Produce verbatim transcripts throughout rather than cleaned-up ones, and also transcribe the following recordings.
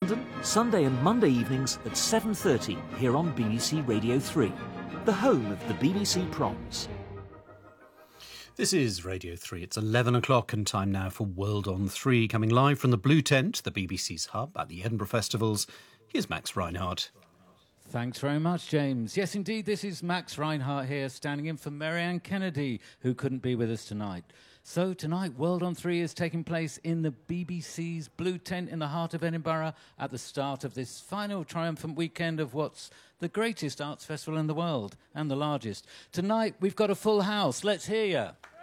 London, Sunday and Monday evenings at seven thirty here on B B C Radio three, the home of the B B C Proms. This is Radio three. It's eleven o'clock and time now for World on three, coming live from the Blue Tent, the B B C's hub at the Edinburgh Festivals. Here's Max Reinhardt. Thanks very much, James. Yes, indeed, this is Max Reinhardt here, standing in for Marianne Kennedy, who couldn't be with us tonight. So tonight, World on three is taking place in the B B C's Blue Tent in the heart of Edinburgh at the start of this final triumphant weekend of what's the greatest arts festival in the world and the largest. Tonight, we've got a full house. Let's hear you.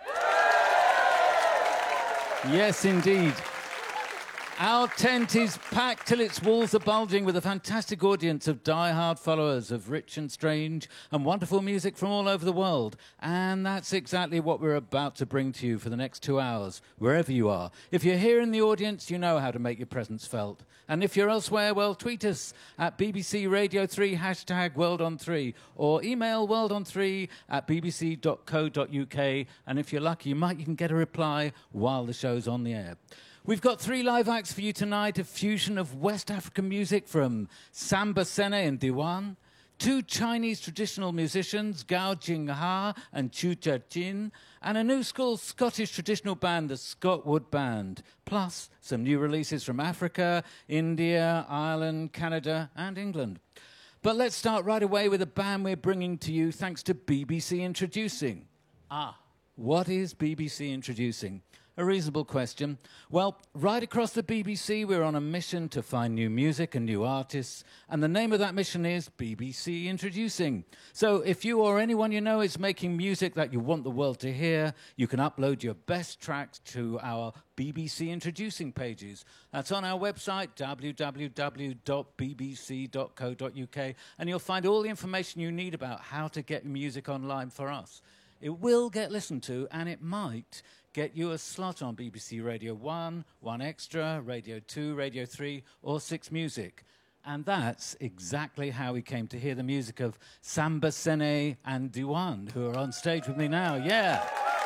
Yes, indeed. Our tent is packed till its walls are bulging with a fantastic audience of die-hard followers of rich and strange and wonderful music from all over the world. And that's exactly what we're about to bring to you for the next two hours, wherever you are. If you're here in the audience, you know how to make your presence felt. And if you're elsewhere, well, tweet us at B B C Radio three, hashtag World on three, or email world on three at b b c dot co dot u k. And if you're lucky, you might even get a reply while the show's on the air. We've got three live acts for you tonight, a fusion of West African music from Samba Sene and Diwan, two Chinese traditional musicians, Gao Jingha and Chu Jia-jin, and a new school Scottish traditional band, the Scotwood Band, plus some new releases from Africa, India, Ireland, Canada and England. But let's start right away with a band we're bringing to you thanks to B B C Introducing. Ah, what is B B C Introducing? A reasonable question. Well, right across the B B C, we're on a mission to find new music and new artists, and the name of that mission is B B C Introducing. So if you or anyone you know is making music that you want the world to hear, you can upload your best tracks to our B B C Introducing pages. That's on our website, w w w dot b b c dot co dot u k, and you'll find all the information you need about how to get music online for us. It will get listened to, and it might get you a slot on B B C Radio one, one Extra, Radio two, Radio three, or six Music. And that's exactly how we came to hear the music of Samba Sene and Diwan, who are on stage with me now. Yeah.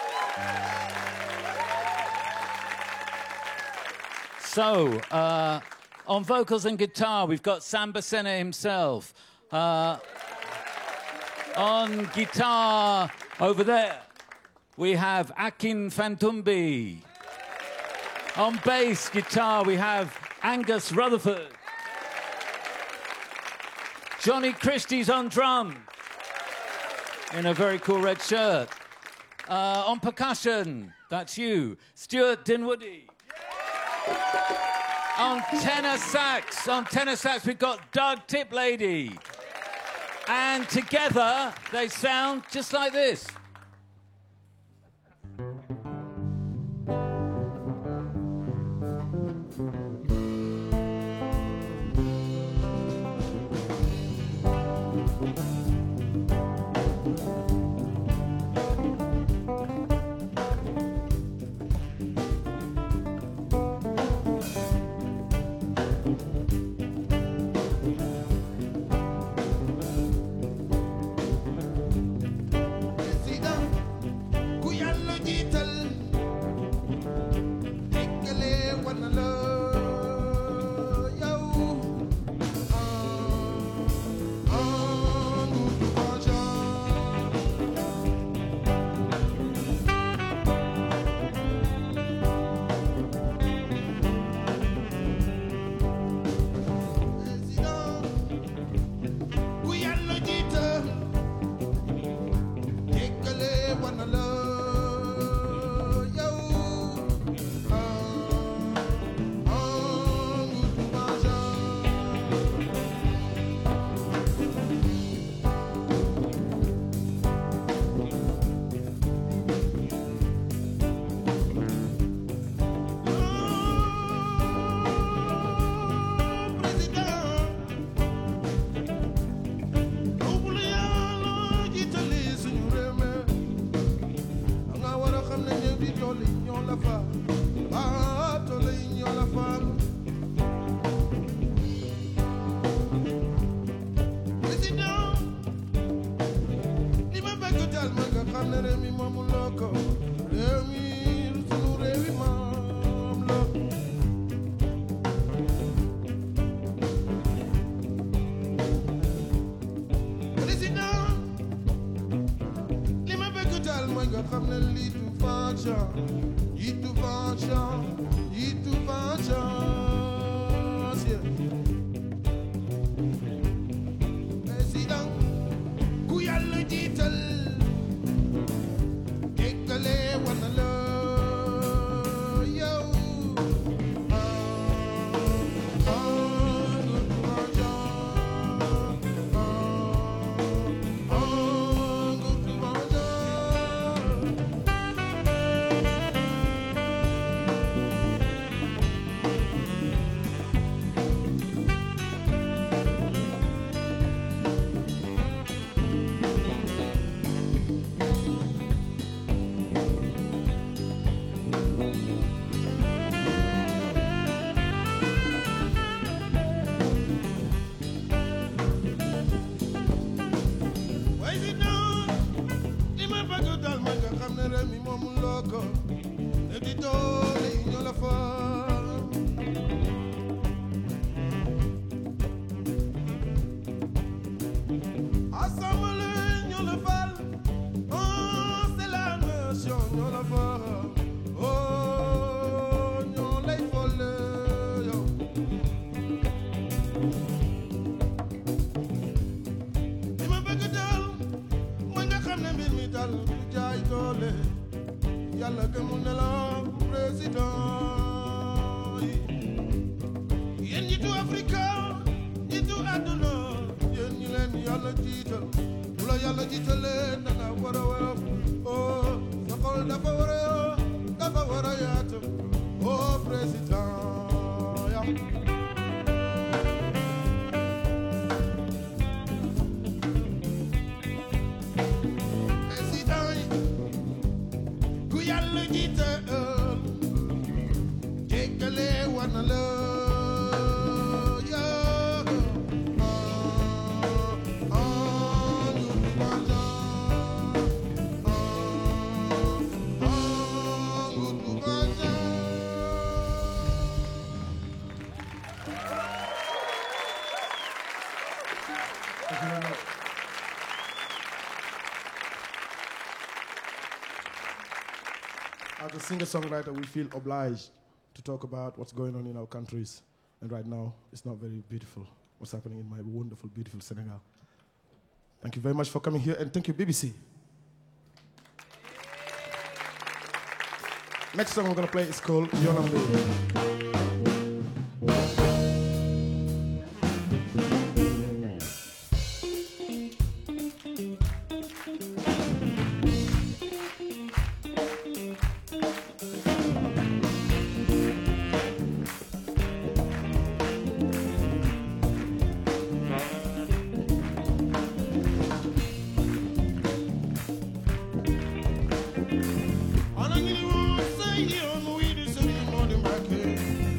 So, uh, on vocals and guitar, we've got Samba Sene himself. Uh, on guitar, over there, we have Akin Fantumbi. On bass guitar, we have Angus Rutherford. Johnny Christie's on drum, in a very cool red shirt. Uh, on percussion, that's you, Stuart Dinwoody. On tenor sax, on tenor sax, we've got Doug Tiplady. And together, they sound just like this. nga xam ne lii du vengeance lii du vengeance lii du vengeance président ku yàlla jiital déggale war na la yow yàlla gëmul ne la président yi yéen ñitu Afrika ñitu àdduna yéen ñi leen yàlla jiital bu la yàlla jiitalee danga war a war a oh sa xol dafa war a dafa war a yaatu oh président ya yàlla jiital jéggale war na la As a singer-songwriter, we feel obliged to talk about what's going on in our countries. And right now, it's not very beautiful, what's happening in my wonderful, beautiful Senegal. Thank you very much for coming here, and thank you, B B C. Next song we're going to play is called Yonambe. On a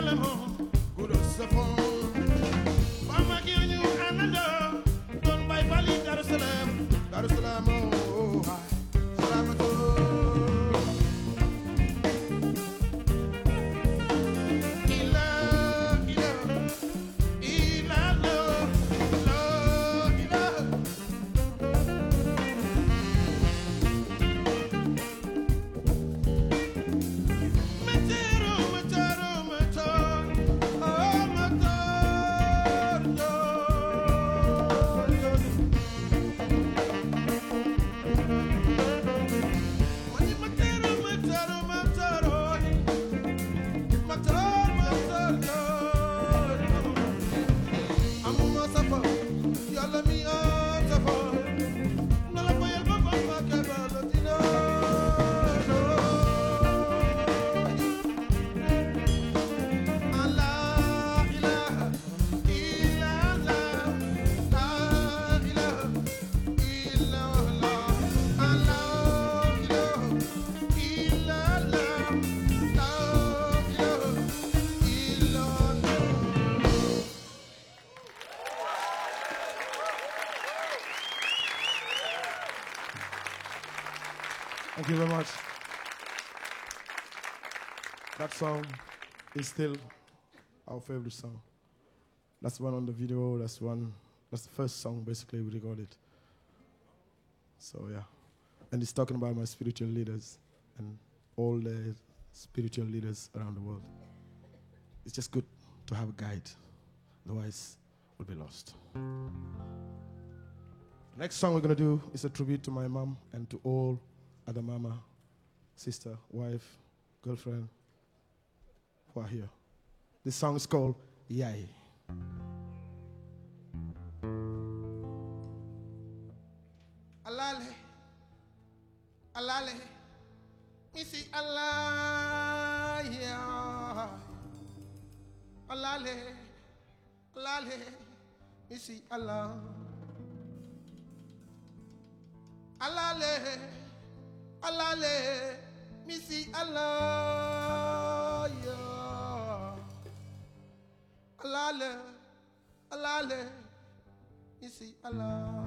Thank you very much. That song is still our favorite song. That's one on the video. That's one. That's the first song basically we recorded. So yeah, and it's talking about my spiritual leaders and all the spiritual leaders around the world. It's just good to have a guide. Otherwise, we'll be lost. The next song we're gonna do is a tribute to my mom and to all other mama, sister, wife, girlfriend who are here. This song is called Yai. Alale, alale, missy Allah, yeah. Alale, alale, missy Allah. Alale, alale, missy Allah, yeah. Alale, alale, missy Allah.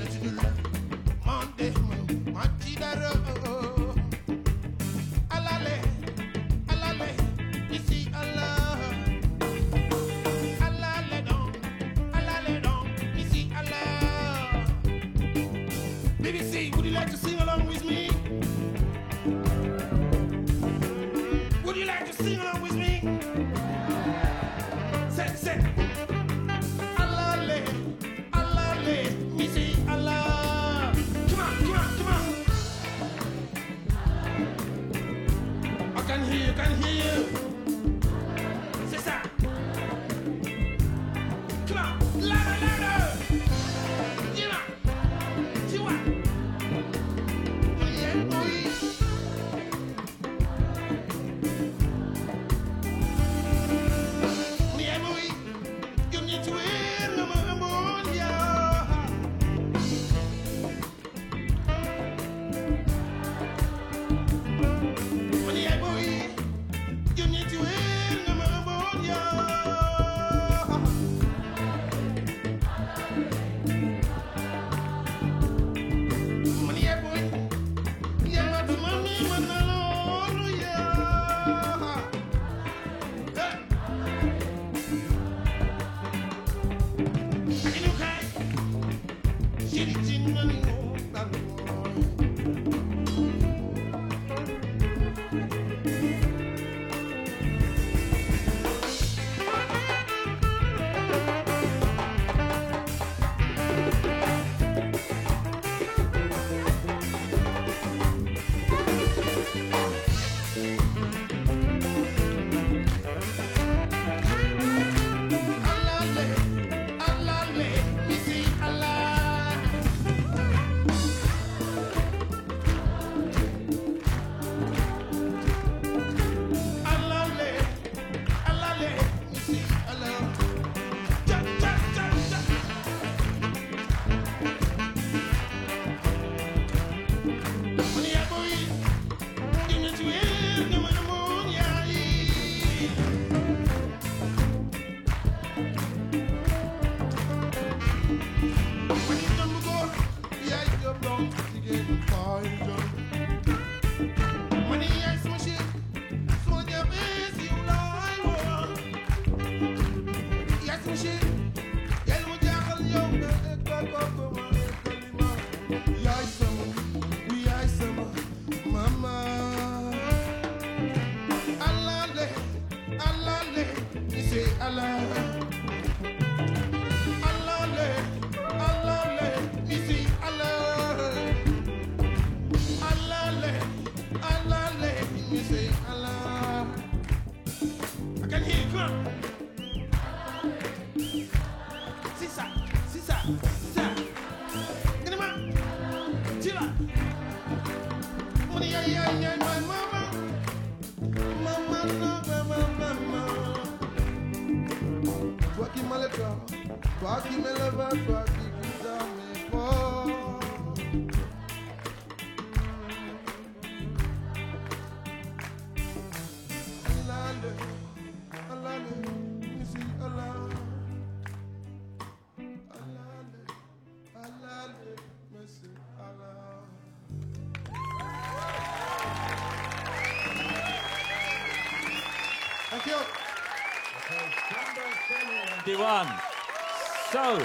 Alale, Thank you. twenty-one. So,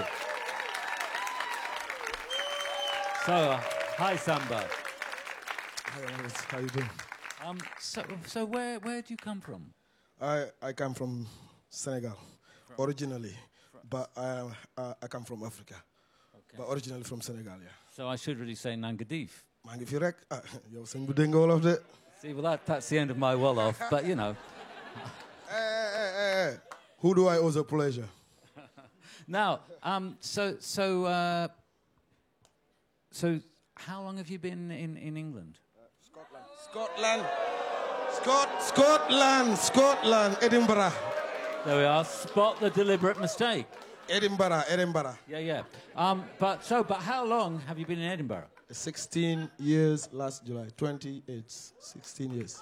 so uh, hi Samba. Hi, Alex. How you doing? Um, so, so where where do you come from? I, I come from Senegal, from originally, from but I, uh, I come from Africa, okay. But originally from Senegal, yeah. So I should really say Nangadif. maa ngi fi rek ah yow sëñ bu dégg nga wolof de. See, well that that's the end of my Wolof, but you know. Hey, hey, hey, hey. Who do I owe the pleasure? Now, um, so so uh, so how long have you been in in England? Uh, Scotland. Scotland. Scot Scotland. Scotland. Edinburgh. There we are. Spot the deliberate mistake. Edinburgh. Edinburgh. Yeah, yeah. Um, but so, but how long have you been in Edinburgh? Sixteen years. Last July. Twenty-eight. Sixteen years.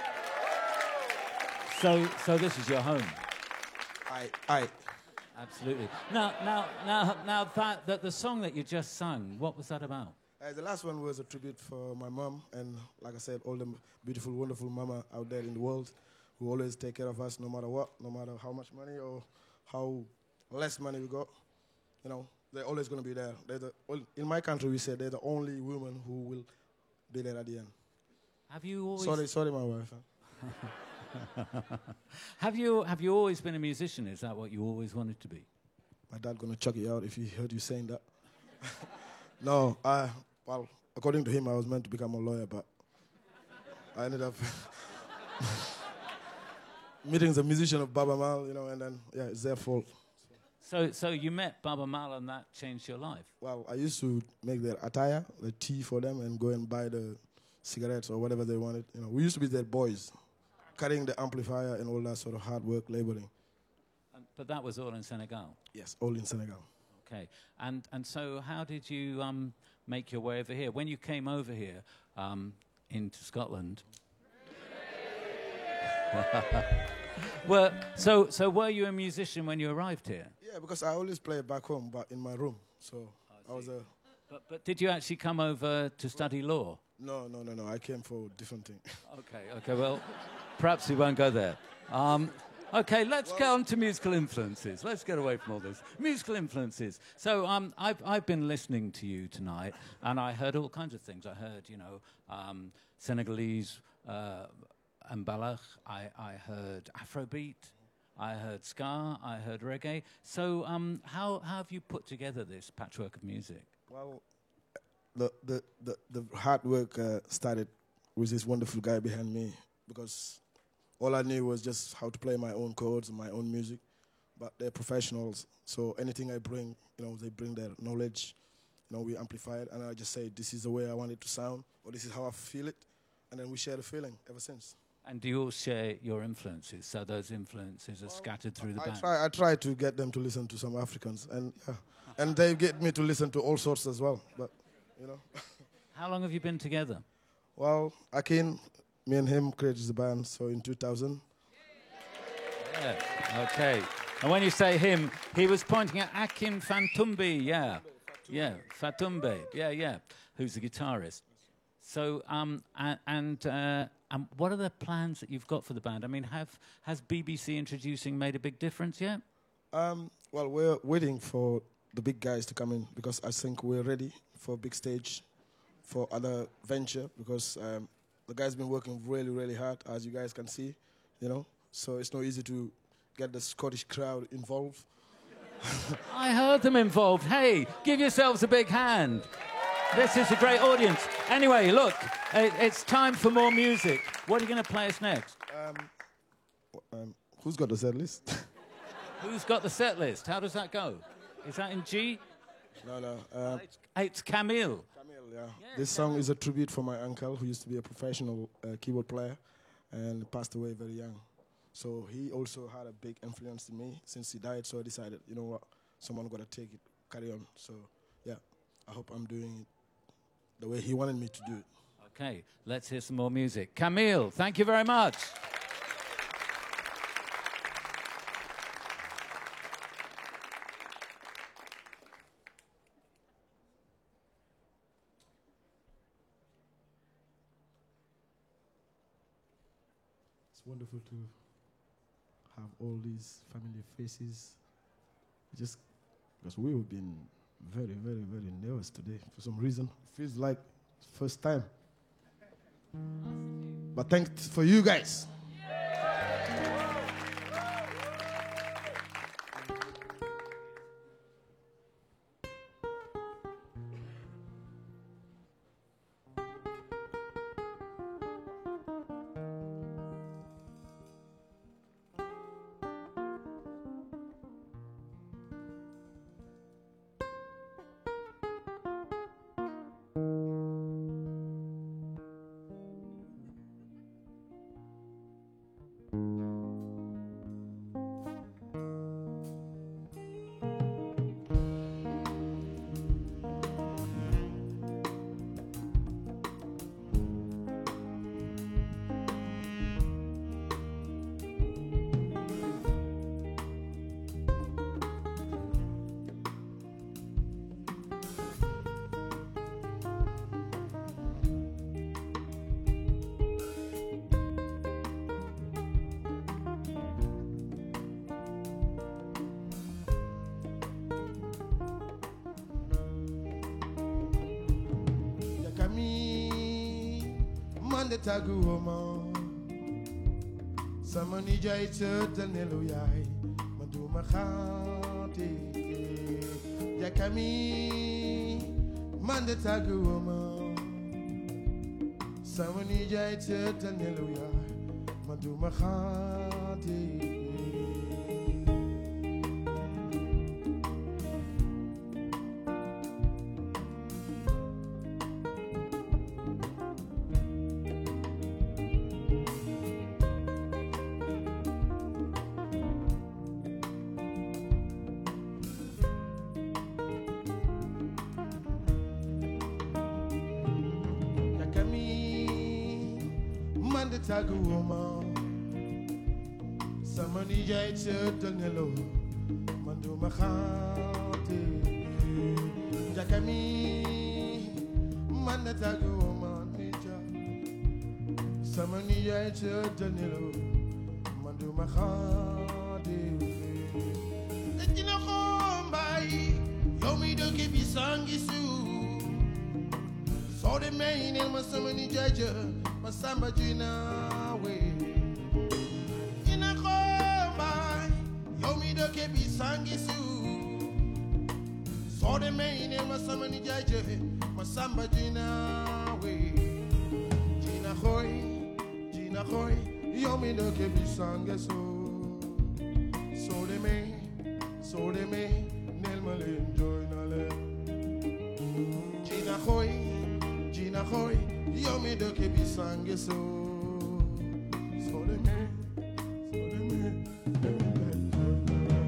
So, so this is your home. I, I. Absolutely. Now, now, now, now that, that the song that you just sung, what was that about? Uh, the last one was a tribute for my mom, and like I said, all the beautiful, wonderful mama out there in the world who always take care of us no matter what, no matter how much money or how less money we got. You know, they're always going to be there. They're the, in my country, we say they're the only women who will be there at the end. Have you always... Sorry, sorry, my wife. Huh? have you have you always been a musician? Is that what you always wanted to be? My dad gonna chuck you out if he heard you saying that. No, I well, according to him, I was meant to become a lawyer, but I ended up meeting the musician of Baba Mal, you know, and then yeah, it's their fault. So, so you met Baba Mal, and that changed your life. Well, I used to make their attire, the tea for them, and go and buy the cigarettes or whatever they wanted. You know, we used to be their boys, carrying the amplifier and all that sort of hard work, laboring. And, but that was all in Senegal? Yes, all in Senegal. Okay. And and so how did you um, make your way over here? When you came over here um, into Scotland... well, so, so were you a musician when you arrived here? Yeah, because I always play back home, but in my room. So I, I was a... But, but did you actually come over to study law? No, no, no, no. I came for different things. Okay, okay, well... Perhaps we won't go there. Um, Okay, let's get on to musical influences. Let's get away from all this. Musical influences. So um, I've, I've been listening to you tonight, and I heard all kinds of things. I heard, you know, um, Senegalese uh, mbalax. I, I heard Afrobeat. I heard ska. I heard reggae. So um, how, how have you put together this patchwork of music? Well, the the the, the hard work uh, started with this wonderful guy behind me, because all I knew was just how to play my own chords and my own music. But they're professionals, so anything I bring, you know, they bring their knowledge. You know, we amplify it, and I just say, this is the way I want it to sound, or this is how I feel it, and then we share the feeling ever since. And do you all share your influences? So those influences are well, scattered through the I band? Try, I try to get them to listen to some Africans, and yeah, and they get me to listen to all sorts as well. But, you know. How long have you been together? Well, Akin, me and him created the band, so in two thousand. Yeah, okay. And when you say him, he was pointing at Akin Fantumbi, yeah. Yeah, Fatumbe, yeah, yeah, who's the guitarist. So, um, and, and uh, um, what are the plans that you've got for the band? I mean, have has B B C introducing made a big difference yet? Um, well, we're waiting for the big guys to come in, because I think we're ready for a big stage, for other venture, because um, the guys been working really, really hard, as you guys can see, you know. So it's not easy to get the Scottish crowd involved. I heard them involved. Hey, give yourselves a big hand. This is a great audience. Anyway, look, it, it's time for more music. What are you going to play us next? Um, um, who's got the set list? Who's got the set list? How does that go? Is that in G? No, no. Um, it's, it's Camille. Camille, yeah. yeah this Camille. Song is a tribute for my uncle, who used to be a professional uh, keyboard player and passed away very young. So he also had a big influence in me since he died. So I decided, you know what, someone got to take it, carry on. So, yeah, I hope I'm doing it the way he wanted me to do it. Okay, let's hear some more music. Camille, thank you very much. It's wonderful to have all these familiar faces. Just because we've been very, very, very nervous today for some reason. Feels like first time. But thanks for you guys. The tagu woman, someone need jai certain eluyai, madu machante. Yakami, man the tagu woman, someone need jai certain eluyai, madu machante. Tagu woman, somebody jai certain hello, mandu machante. Jakami, man the tagu woman, nature. Somebody jai certain hello, mandu do my heart. Ejina kombai, yo mi do ke bisangi su. So the main in my samani jaja, my samba jina way. Ina kombai, yo mi do ke bisangi su. So the main in my samani jaja, my samba jina way. Gina hoy, Gina hoy, yo mi do ke bisangi su. So the main, so the main, nel mal enjoy na le. Gina hoy, Gina hoy, yo mi do ke bisangi su. So the main, so the main, nel mal enjoy na le.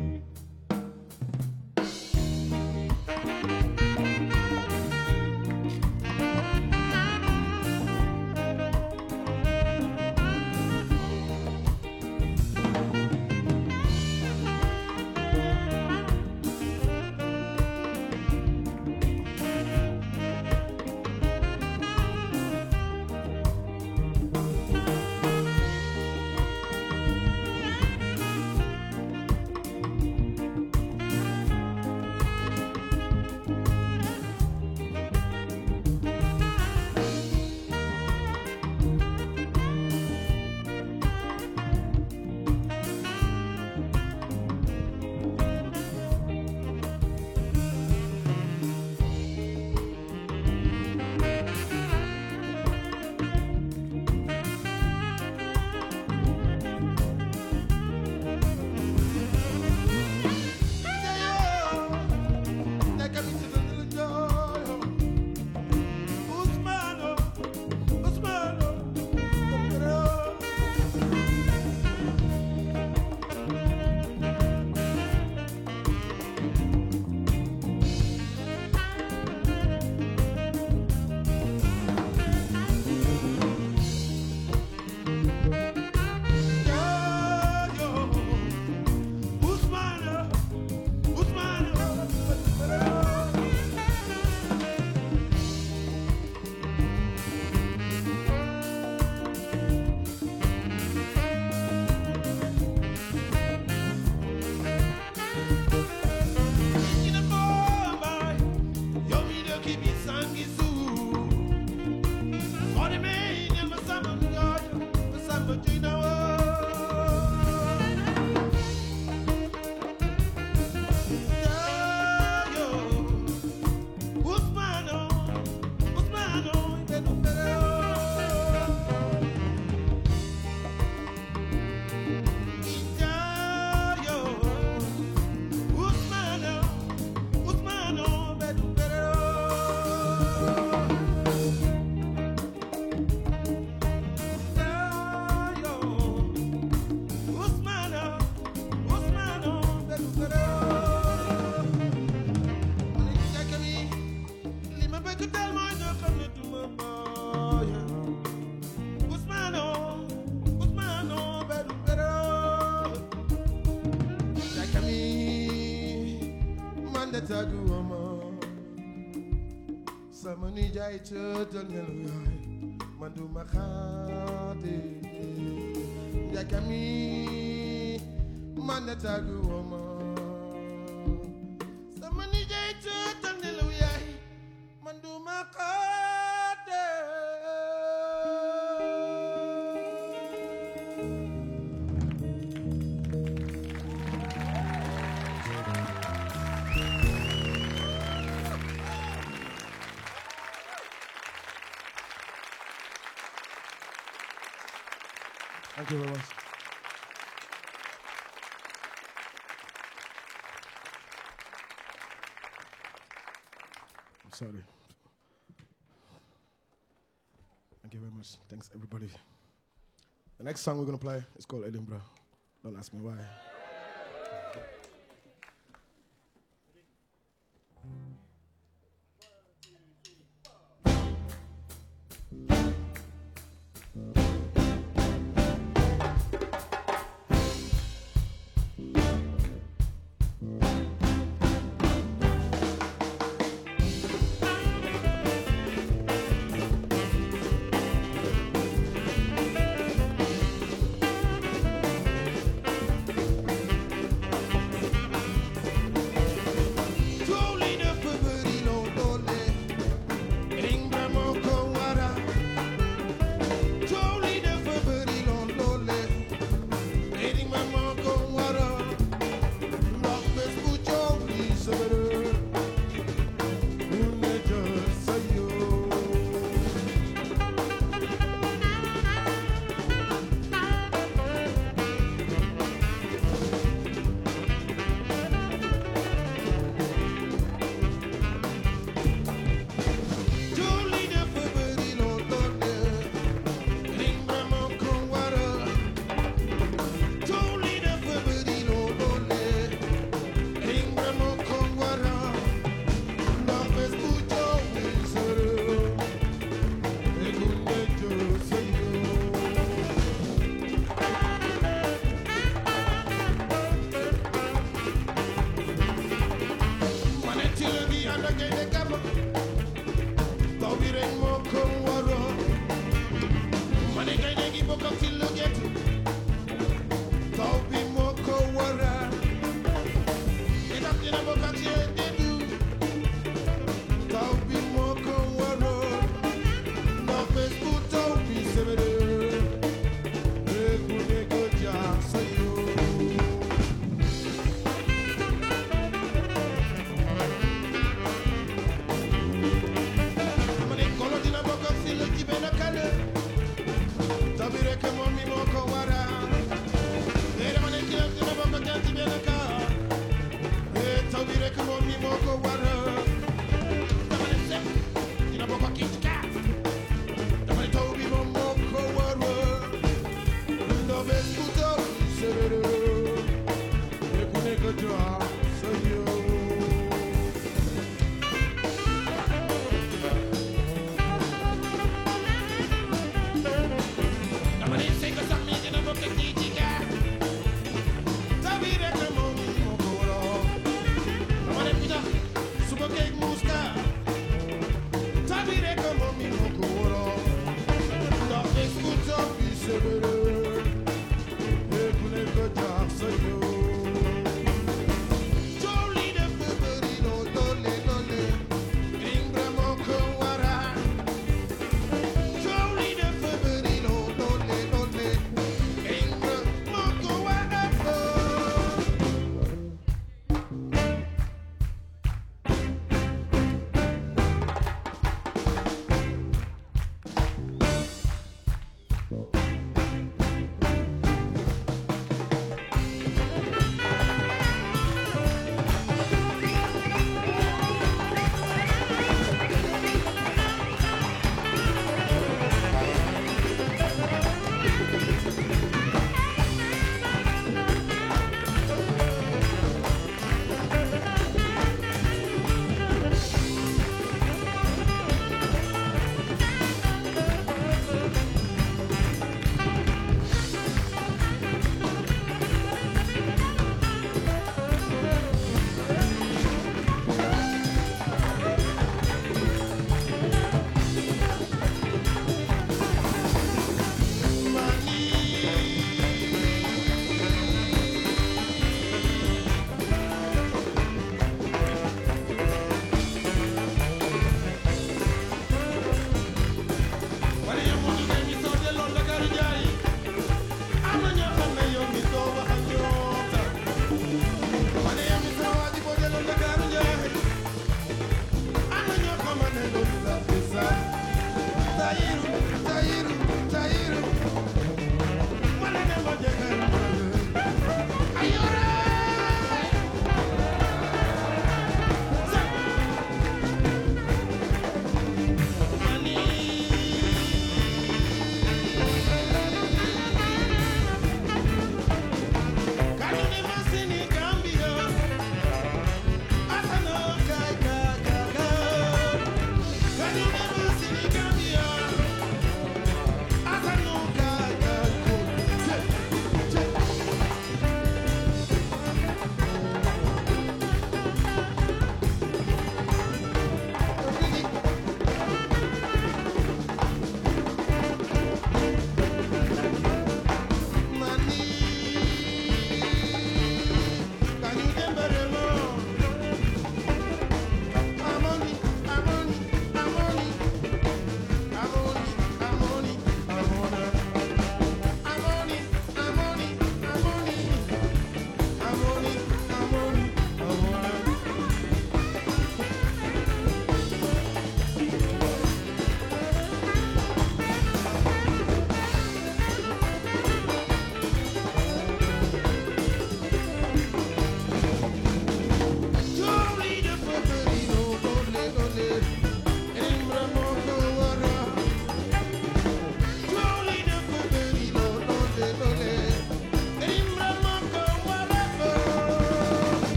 Samani jai chutul niluyai mandu makhati yakami mandatagu oma. Samani jai chutul niluyai mandu makhati. Thank you very much. I'm sorry. Thank you very much. Thanks, everybody. The next song we're going to play is called Edinburgh. Don't ask me why.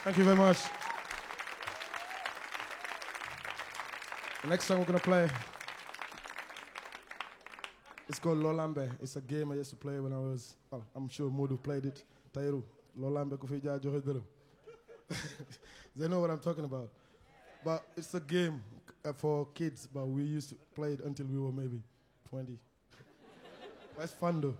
Thank you very much. The next song we're going to play, it's called Lolambe. It's a game I used to play when I was, well, I'm sure Modu played it. Tairu, Lolambe Kufija Johedero. They know what I'm talking about. But it's a game uh, for kids, but we used to play it until we were maybe twenty. That's fun though.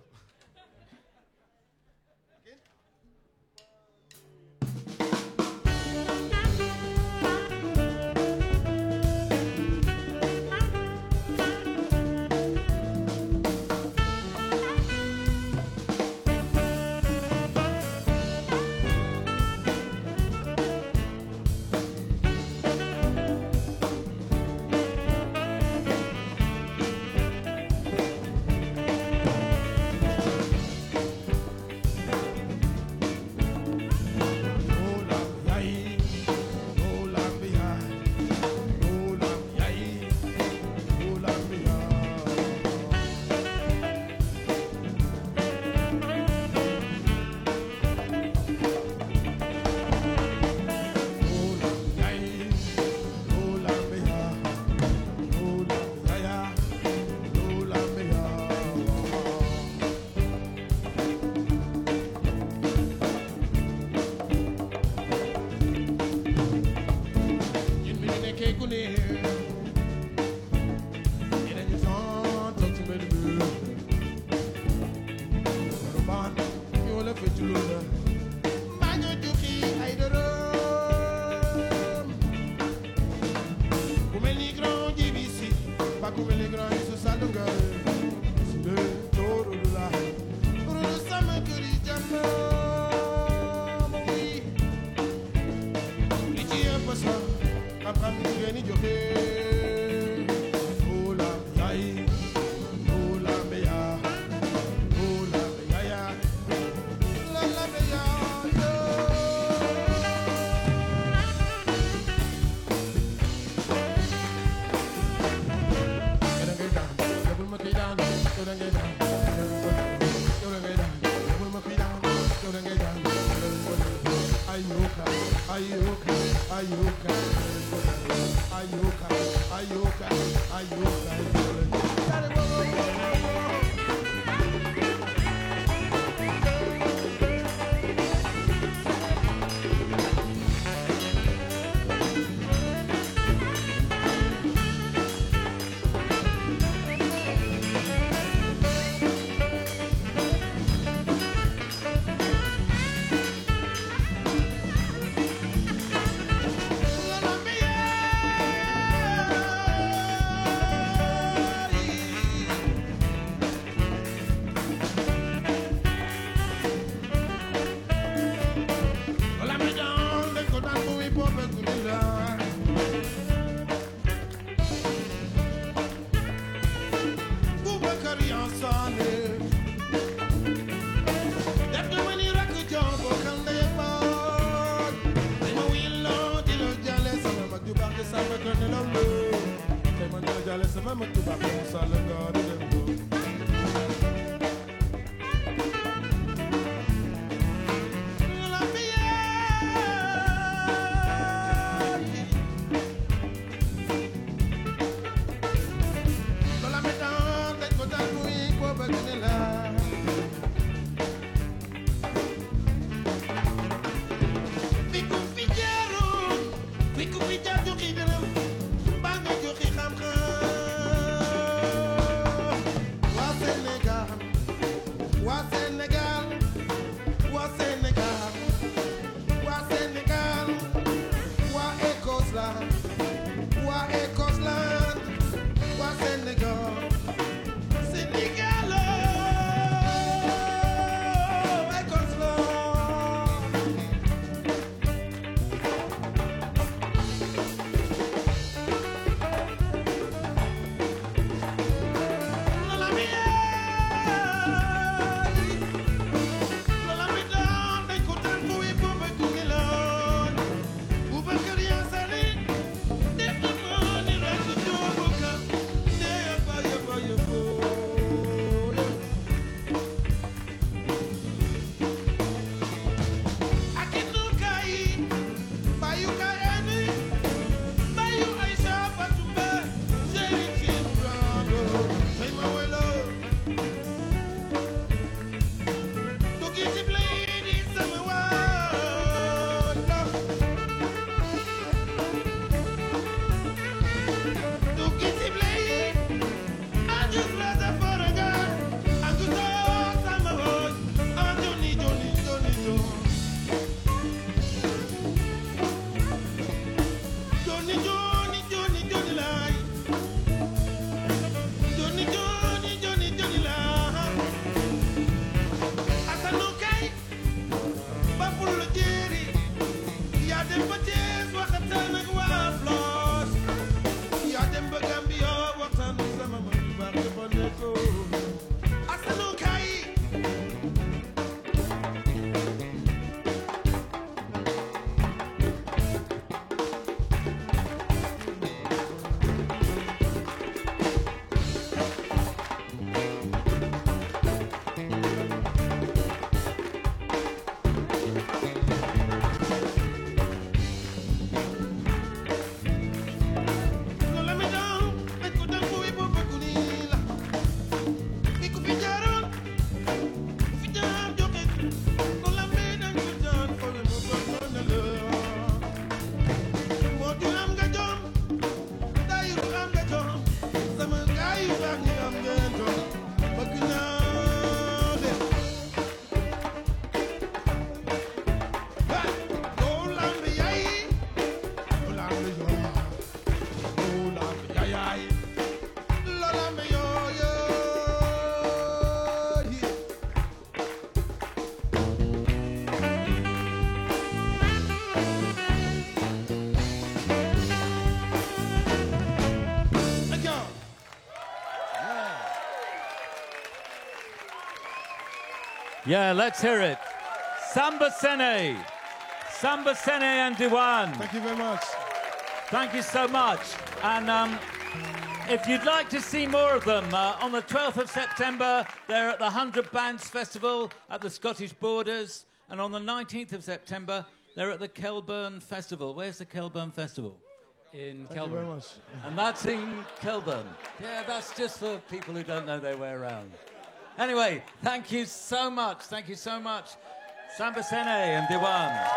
Yeah, let's hear it. Samba Sene. Samba Sene and Diwan. Thank you very much. Thank you so much. And um, if you'd like to see more of them, uh, on the twelfth of September, they're at the one hundred Bands Festival at the Scottish Borders. And on the nineteenth of September, they're at the Kelburn Festival. Where's the Kelburn Festival? In Thank Kelburn. you very much. And that's in Kelburn. Yeah, that's just for people who don't know their way around. Anyway, thank you so much. Thank you so much. Samba Sene and Diwan.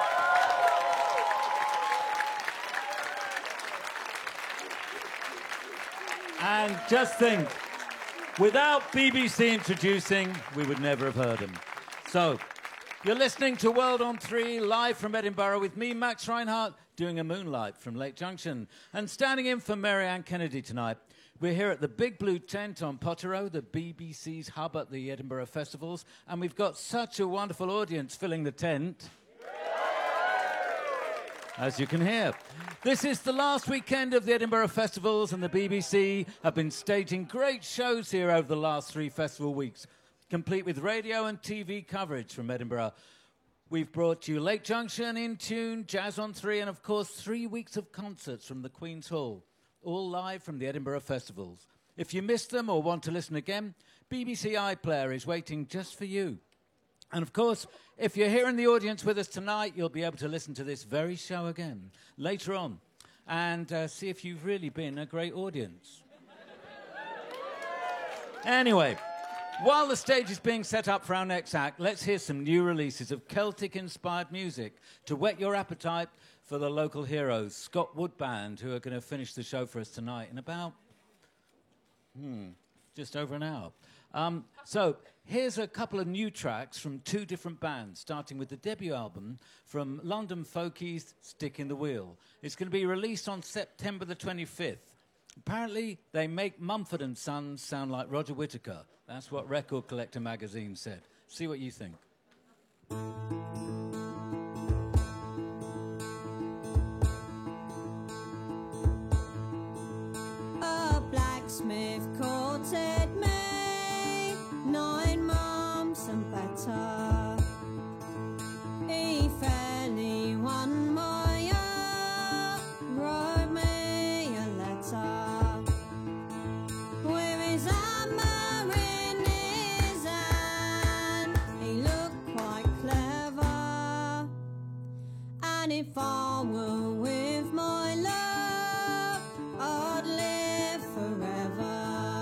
And just think, without B B C introducing, we would never have heard them. So, you're listening to World on three, live from Edinburgh with me, Max Reinhardt, doing a moonlight from Lake Junction. And standing in for Mary Ann Kennedy tonight, we're here at the Big Blue Tent on Potterrow, the B B C's hub at the Edinburgh Festivals, and we've got such a wonderful audience filling the tent, as you can hear. This is the last weekend of the Edinburgh Festivals, and the B B C have been staging great shows here over the last three festival weeks, complete with radio and T V coverage from Edinburgh. We've brought you Lake Junction, In Tune, Jazz on three, and of course three weeks of concerts from the Queen's Hall, all live from the Edinburgh Festivals. If you missed them or want to listen again, B B C iPlayer is waiting just for you. And of course, if you're here in the audience with us tonight, you'll be able to listen to this very show again later on and uh, see if you've really been a great audience. Anyway, while the stage is being set up for our next act, let's hear some new releases of Celtic-inspired music to whet your appetite for the local heroes, Scott Wood Band, who are going to finish the show for us tonight in about, hmm, just over an hour. Um, so here's a couple of new tracks from two different bands, starting with the debut album from London Folkies, Stick in the Wheel. It's going to be released on September the twenty-fifth. Apparently, they make Mumford and Sons sound like Roger Whittaker. That's what Record Collector magazine said. See what you think. A blacksmith courted me, nine months and better. He fairly won my heart, wrote me a letter with his hammer in his hand. He looked quite clever, and if I were with my love, I'd live forever.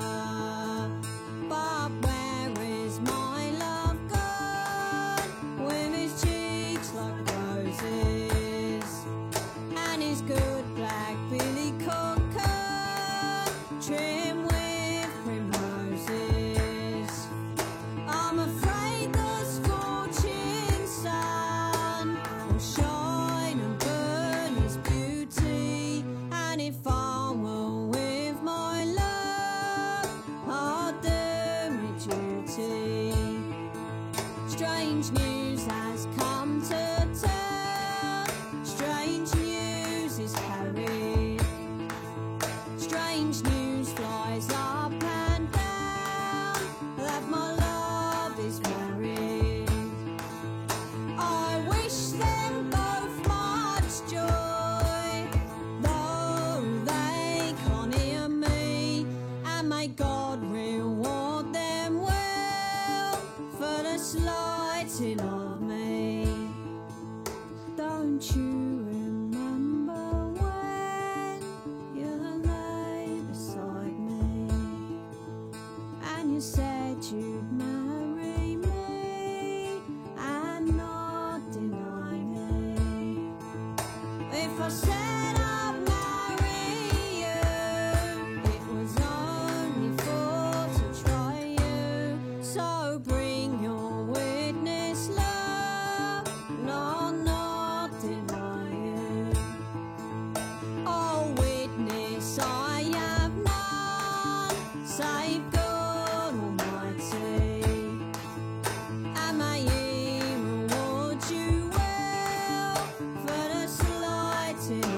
But where is my love gone, with his cheeks like roses, and his good black billy cocker trimmed with primroses? I'm afraid the scorching sun will shine and burn his beauty, and if I were with my love, I'd do my duty. Strange news has come to town, strange news is carried, strange news flies up and down, that my love is married. I wish them both much joy, though they can't hear me, and may God reward them well for the slighting of me. Don't you remember when you lay beside me, and you said you'd marry me and not deny me? If I said I'd marry you, it was only for to try you. So bring your witness, love, no, not deny you. Oh, witness I have none, save God Almighty, and may He reward you well for the slighting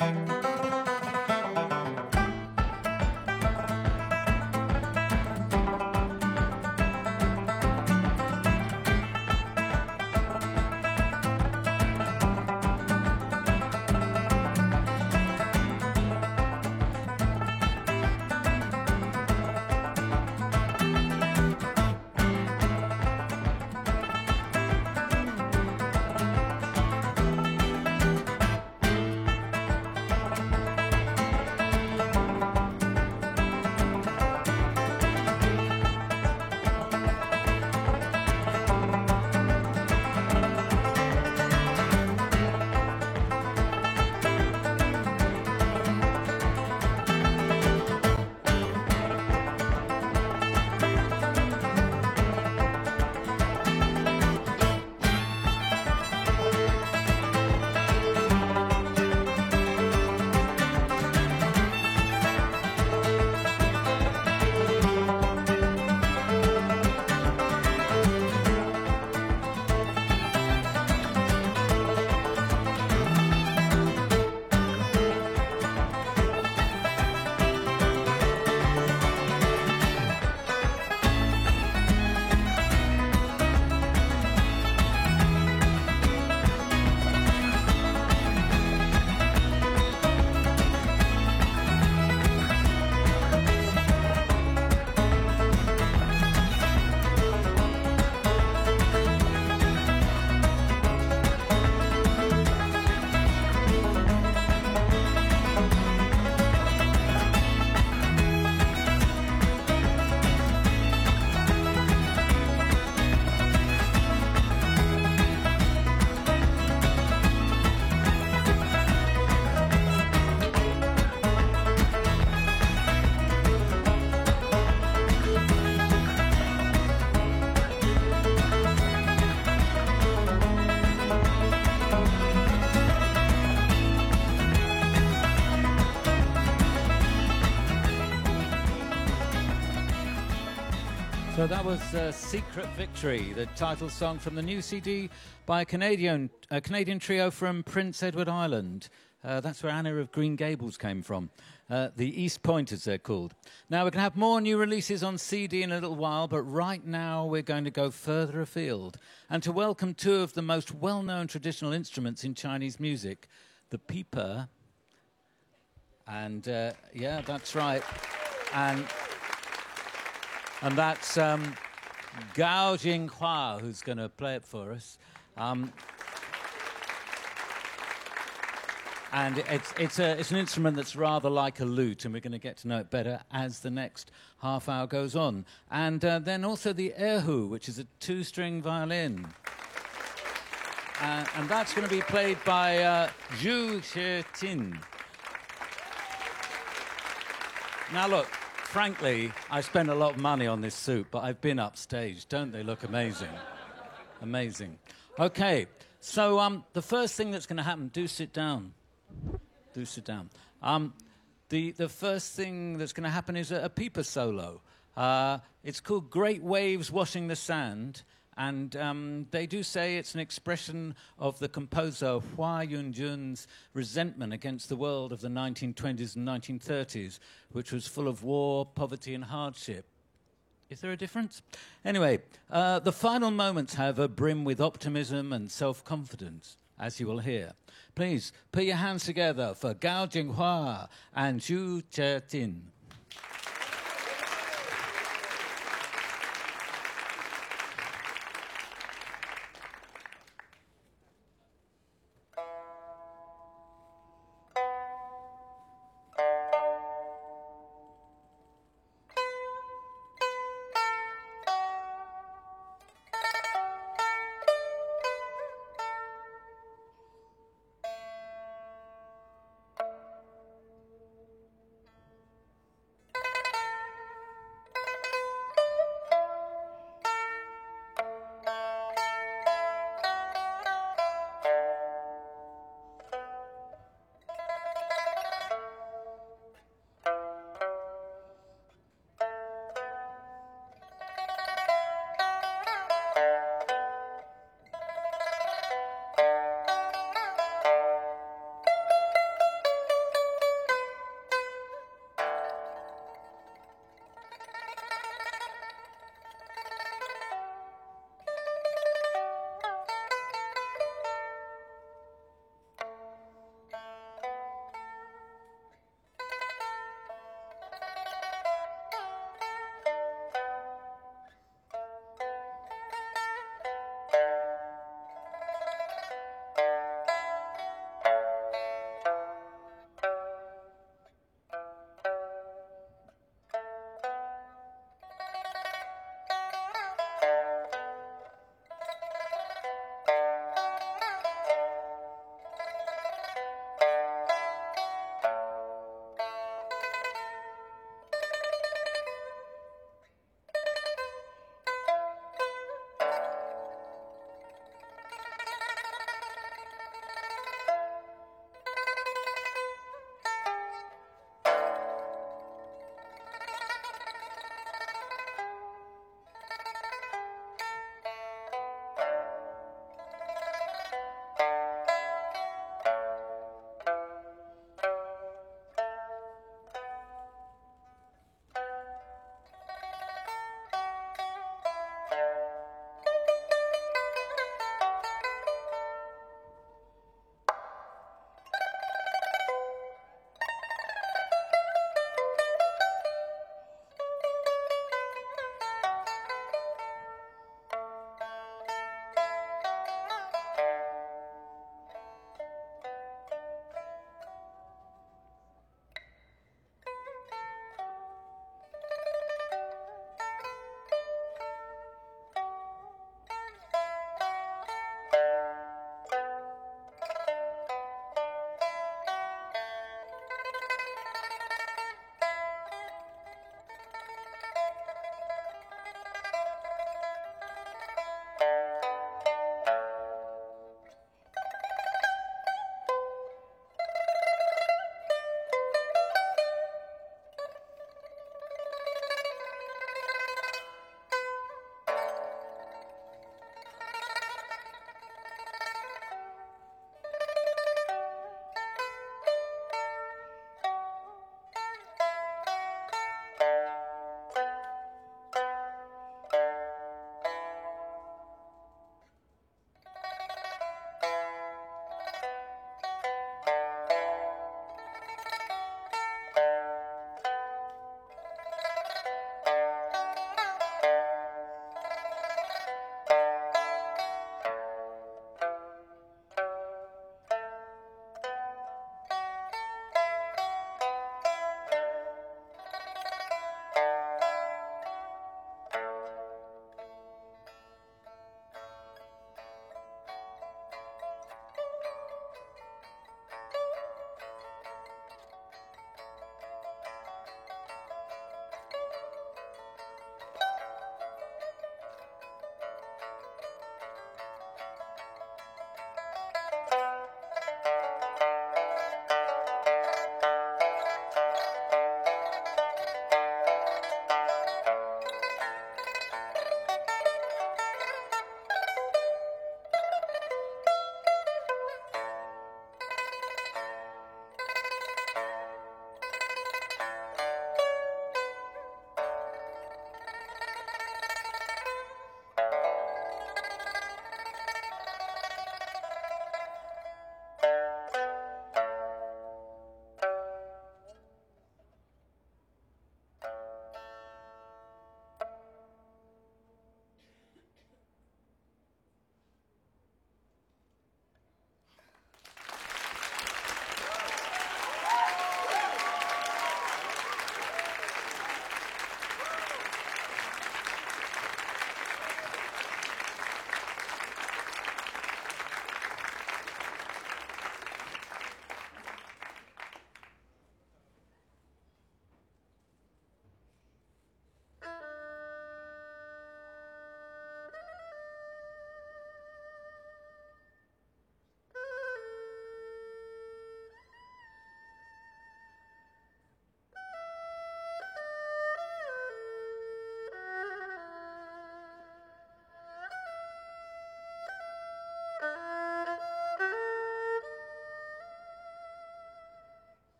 So that was uh, Secret Victory, the title song from the new C D by a Canadian, a Canadian trio from Prince Edward Island. Uh, that's where Anna of Green Gables came from. Uh, the East Pointers, they're called. Now, we're going to have more new releases on C D in a little while, but right now we're going to go further afield and to welcome two of the most well-known traditional instruments in Chinese music, the pipa. And, uh, yeah, that's right. And... And that's um, Gao Jinghua, who's going to play it for us. Um, and it's, it's, a, it's an instrument that's rather like a lute, and we're going to get to know it better as the next half hour goes on. And uh, then also the erhu, which is a two-string violin. Uh, and that's going to be played by uh, Zhu Xietin. Now, look. Frankly, I spent a lot of money on this suit, but I've been upstaged. Don't they look amazing? Amazing. Okay, so um, the first thing that's going to happen, do sit down. Do sit down. Um, the, the first thing that's going to happen is a, a pipa solo. Uh, it's called Great Waves Washing the Sand, and um, they do say it's an expression of the composer Hua Yunjun's resentment against the world of the nineteen twenties and nineteen thirties, which was full of war, poverty, and hardship. Is there a difference? Anyway, uh, the final moments, however, brim with optimism and self-confidence, as you will hear. Please, put your hands together for Gao Jinghua and Zhu Xietin.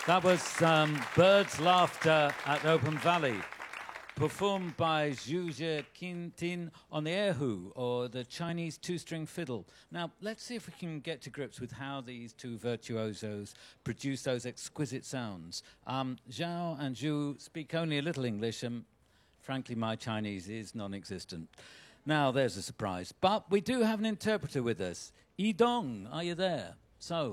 That was um, Birds' Laughter at Open Valley, performed by Zhu Qintin on the erhu, or the Chinese two-string fiddle. Now, let's see if we can get to grips with how these two virtuosos produce those exquisite sounds. Um, Zhao and Zhu speak only a little English, and frankly, my Chinese is non-existent. Now, there's a surprise. But we do have an interpreter with us. Yi Dong, are you there? So...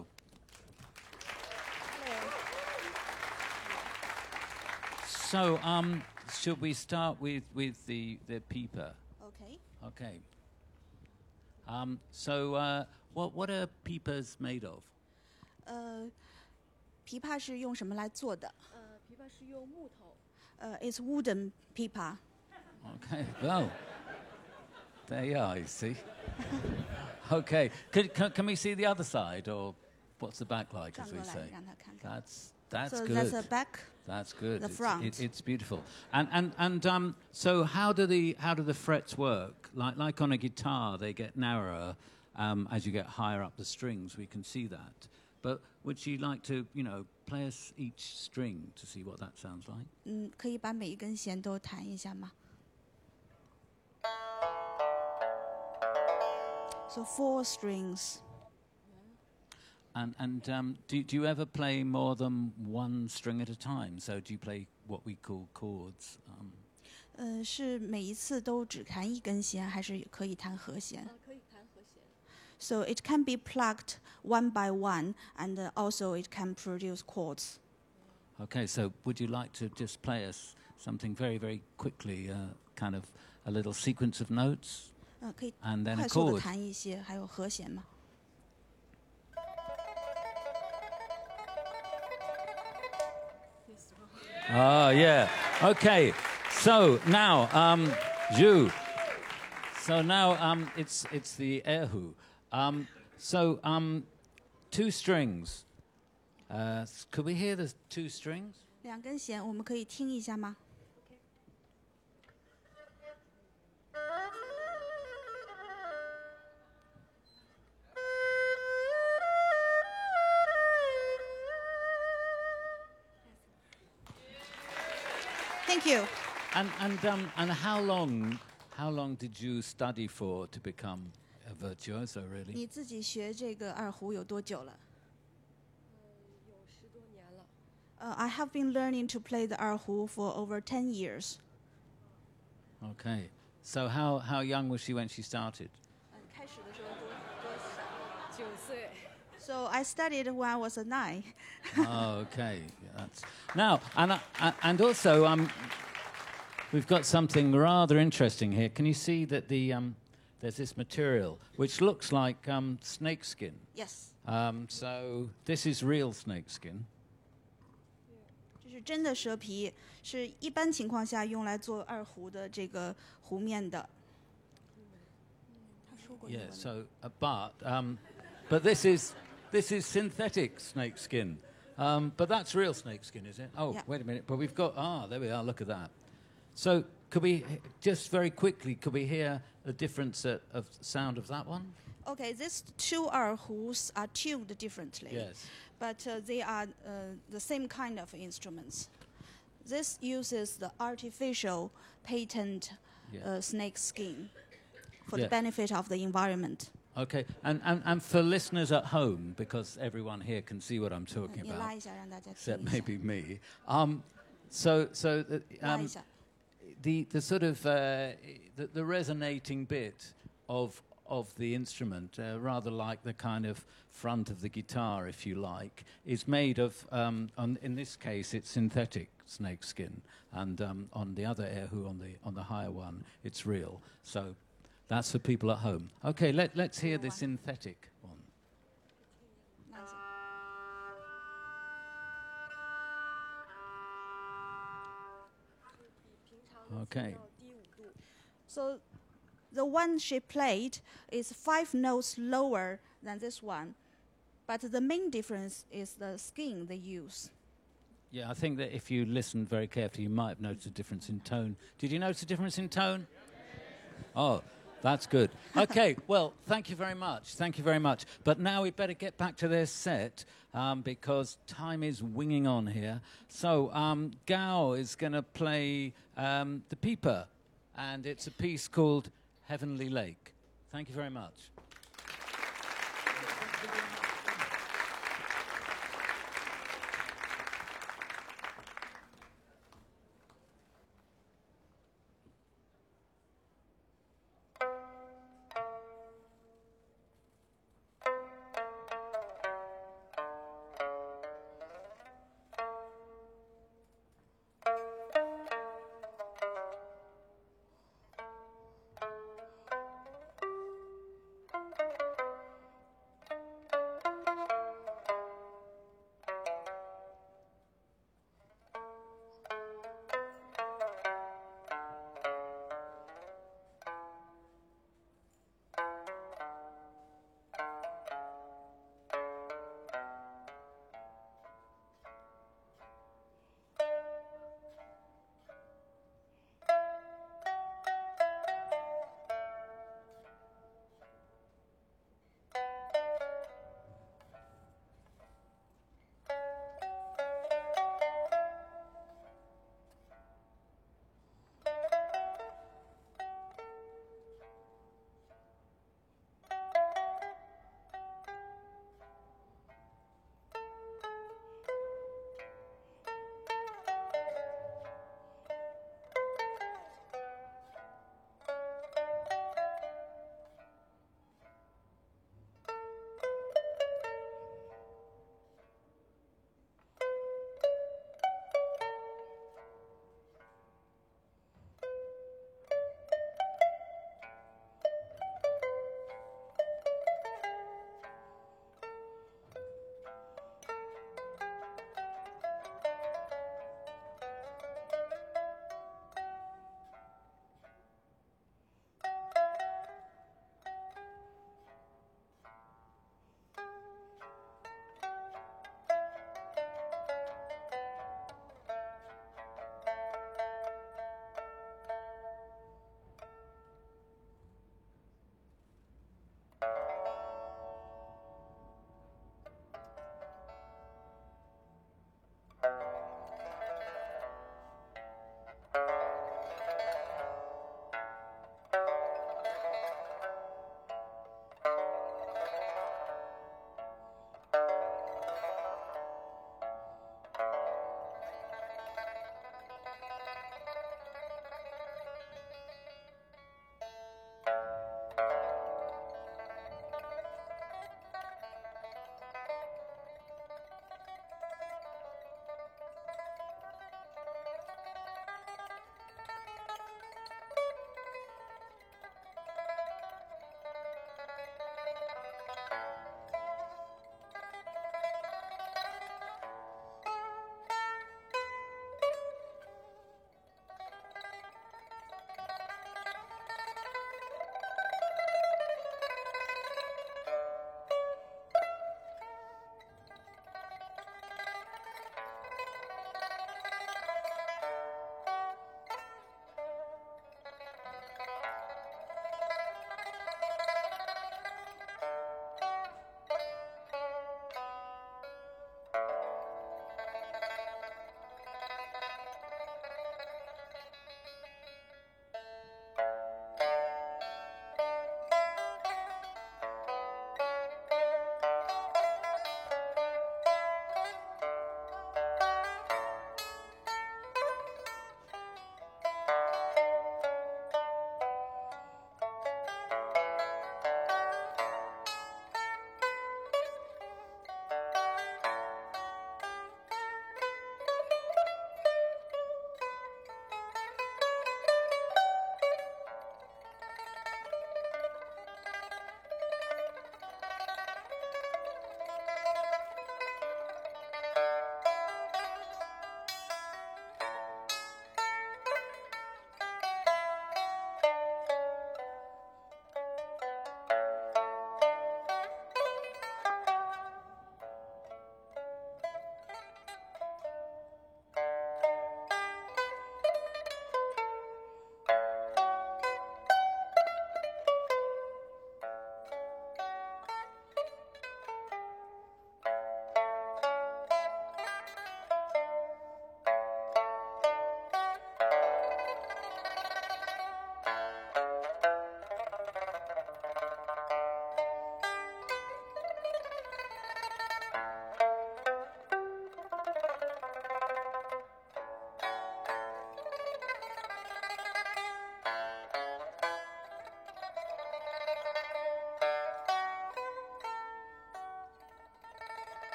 So, um, should we start with, with the, the pipa? Okay. Okay. Um, so, uh, what, what are pipas made of? 呃，琵琶是用什么来做的？ 呃，琵琶是用木头。 呃，It's wooden pipa. Okay, well, there you are, you see. Okay, can, can, can we see the other side, or what's the back like, as we 转过来 say? 让他看看。 That's, that's So good. that's the back. That's good. The It's- front. It, it's beautiful. And and and um. So how do the how do the frets work? Like like on a guitar, they get narrower um, as you get higher up the strings. We can see that. But would she like to, you know, play us each string to see what that sounds like? 嗯，可以把每一根弦都弹一下吗？ So four strings. And and um, do do you ever play more than one string at a time? So do you play what we call chords? Um, 呃，是每一次都只弹一根弦，还是可以弹和弦呃，可以弹和弦。 ？So it can be plucked one by one, and uh, also it can produce chords. Okay, so would you like to just play us something very, very quickly, uh, kind of a little sequence of notes 呃，可以 and then a 快速的 chord? 弹一些，还有和弦吗？ Oh, yeah. Okay, so now, um, Zhu. So now um, it's, it's the erhu. Um, so um, two strings. Uh, s- could we hear the two strings? 两根弦，我们可以听一下吗？ Thank you. And, and, um, and how long, how long did you study for to become a virtuoso, really? 你自己学这个二胡有多久了？ 有十多年了。 Uh, I have been learning to play the erhu for over ten years. Okay. So how, how young was she when she started? 开始的时候多多小？ 九岁。 So I studied when I was a nine. Oh, okay. That's... Now, and, uh, and also, um, we've got something rather interesting here. Can you see that the, um, there's this material which looks like um, snake skin? Yes. Um, so this is real snake skin. 这是真的蛇皮，是一般情况下用来做二胡的这个胡面的。他说过英 Yeah. 文。 So, uh, but um, but this is this is synthetic snake skin. Um, but that's real snake skin, is it? Oh, Yeah. wait a minute. But we've got ah, there we are. Look at that. So, could we h- just very quickly could we hear the difference uh, of sound of that one? Okay, these two erhus are tuned differently. Yes. But uh, they are uh, the same kind of instruments. This uses the artificial patent Yeah. uh, snake skin for Yeah. the benefit of the environment. Okay, and, and, and for listeners at home, because everyone here can see what I'm talking 你拉 about, 一下，让大家 except 听一下。 maybe me. Um, so so the, 拉 um, 一下。 the the sort of uh, the, the resonating bit of of the instrument, uh, rather like the kind of front of the guitar, if you like, is made of. Um, on, in this case, it's synthetic snake skin, and um, on the other erhu, on the on the higher one, it's real. So that's for people at home. Okay, let let's hear the synthetic one. 拉一下。 Okay. So the one she played is five notes lower than this one, but the main difference is the skin they use. Yeah, I think that if you listened very carefully, you might have noticed a difference in tone. Did you notice a difference in tone? Oh, That's good. Okay, well, thank you very much. Thank you very much. But now we better get back to their set um, because time is winging on here. So um, Gao is going to play um, The Peeper, and it's a piece called Heavenly Lake. Thank you very much.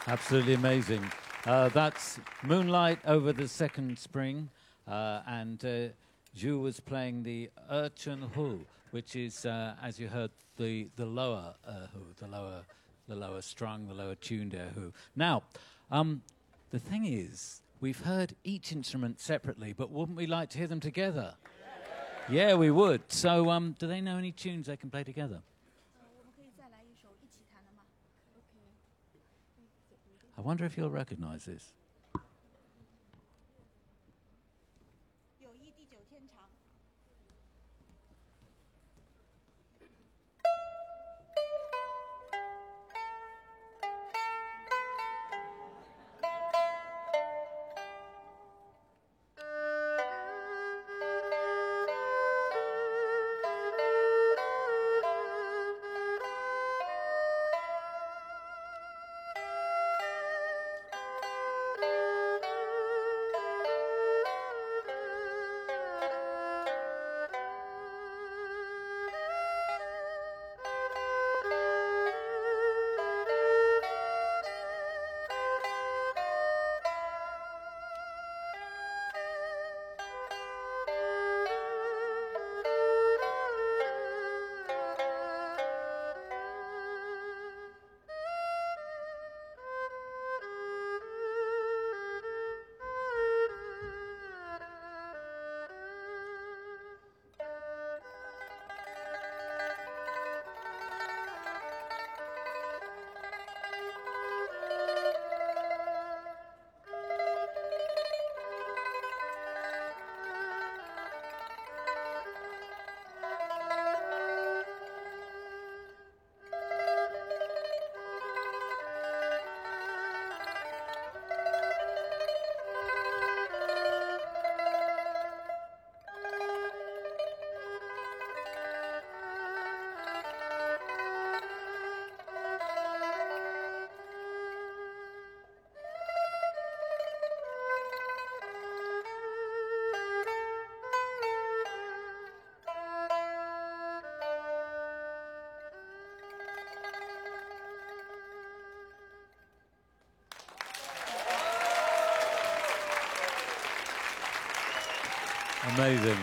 Absolutely amazing. Uh, that's Moonlight over the Second Spring, uh, and uh, Ju was playing the Urchin Hu, which is, uh, as you heard, the the lower uh, Hu, the lower, the lower strung, the lower tuned air Hu. Now, um, the thing is, we've heard each instrument separately, but wouldn't we like to hear them together? Yeah, yeah we would. So, um, do they know any tunes they can play together? I wonder if you'll recognize this. Amazing.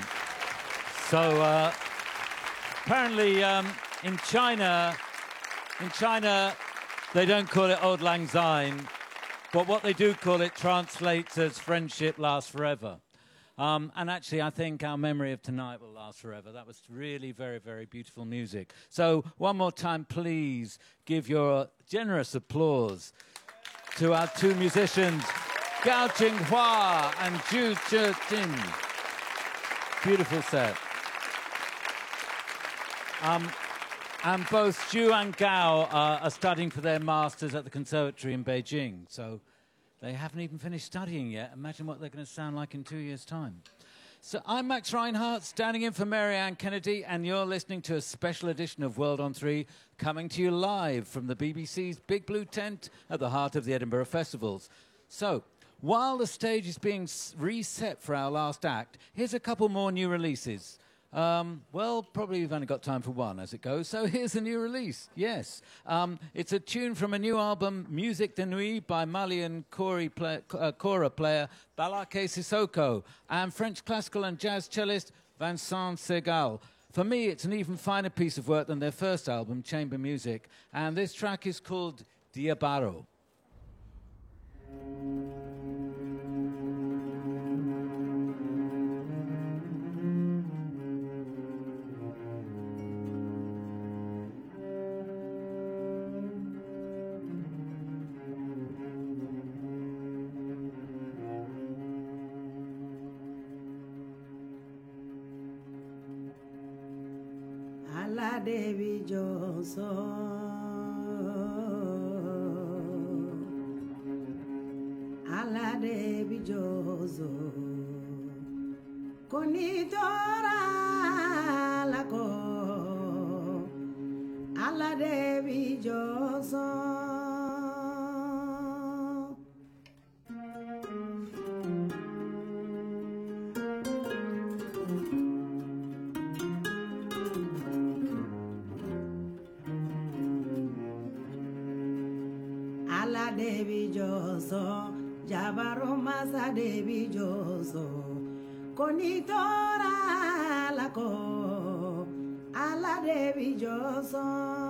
So uh, apparently um, in China, in China, they don't call it Auld Lang Syne, but what they do call it translates as friendship lasts forever. Um, and actually, I think our memory of tonight will last forever. That was really very, very beautiful music. So one more time, please give your generous applause to our two musicians, Gao Jinghua and Ju Zhejin. Beautiful set. Um, and both Ju and Gao uh, are studying for their masters at the conservatory in Beijing. So they haven't even finished studying yet. Imagine what they're going to sound like in two years' time. So I'm Max Reinhardt, standing in for Marianne Kennedy, and you're listening to a special edition of World on Three, coming to you live from the B B C's Big Blue Tent at the heart of the Edinburgh Festivals. So, while the stage is being reset for our last act, here's a couple more new releases. Um, well, probably we've only got time for one as it goes, so here's a new release, yes. Um, it's a tune from a new album, Musique de Nuit, by Malian Kori play, uh, kora player Balake Sissoko and French classical and jazz cellist Vincent Segal. For me, it's an even finer piece of work than their first album, Chamber Music, and this track is called Diabaro. Ala Devi Joso, Ala Devi Joso, Konitora Lako, Ala Devi Joso. ala debi joso jabaro masa debi joso konitora la ko ala debi joso.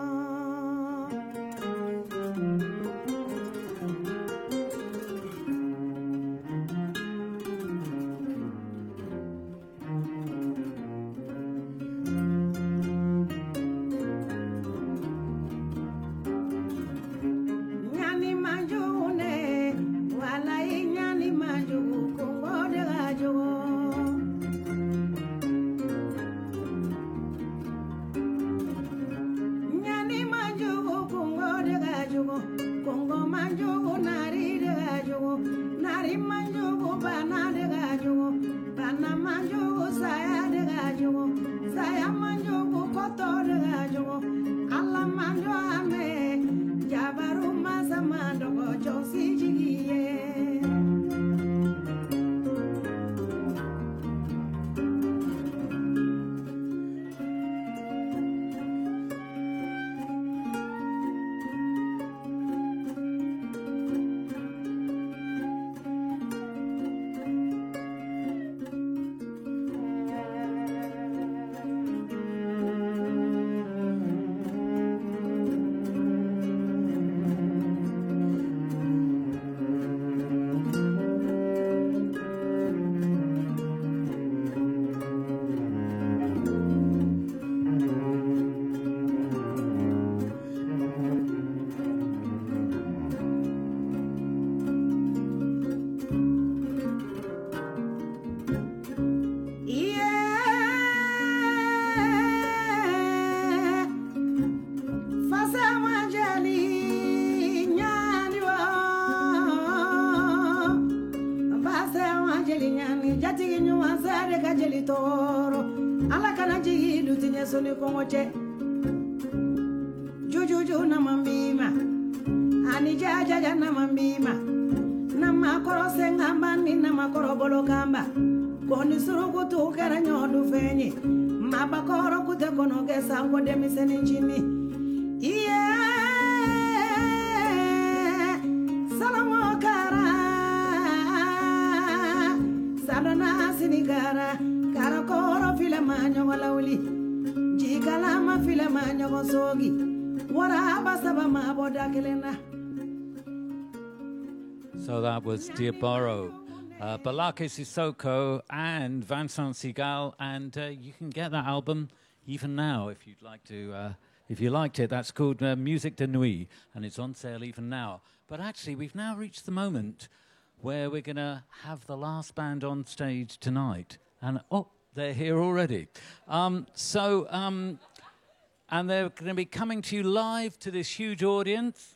Jujuju na mambima ani jaja na mambima na makoro sengamba ni na makoro bolo kamba koni surugu tu kera nyodu fenye mabakoro kute kono gesa ko demiseni nchini iye salamo kara salona sinigara kara koro file manyo wala uli jikalama file manyo gosogi wara basaba maboda kelena. So that was Diaboro, uh, Balake Sissoko and Vincent Segal, and uh, you can get that album even now if you'd like to. Uh, if you liked it, that's called uh, Musique de Nuit, and it's on sale even now. But actually, we've now reached the moment where we're going to have the last band on stage tonight, and oh, they're here already. Um, so, um, and they're going to be coming to you live to this huge audience.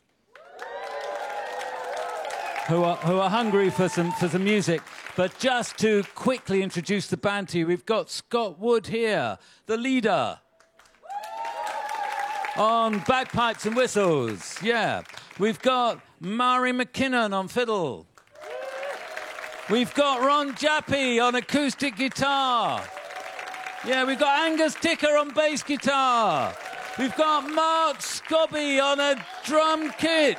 Who are, who are hungry for some, for some music. But just to quickly introduce the band to you, we've got Scott Wood here, the leader, on bagpipes and whistles. Yeah. We've got Mari McKinnon on fiddle. We've got Ron Jappi on acoustic guitar. Yeah, we've got Angus Ticker on bass guitar. We've got Mark Scobby on a drum kit.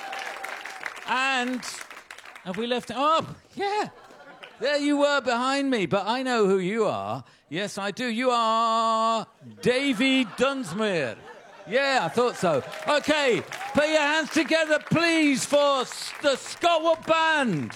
And have we left? Oh, yeah. There you were behind me, but I know who you are. Yes, I do. You are Davy Dunsmuir. Yeah, I thought so. Okay, put your hands together, please, for the Scott Wood Band.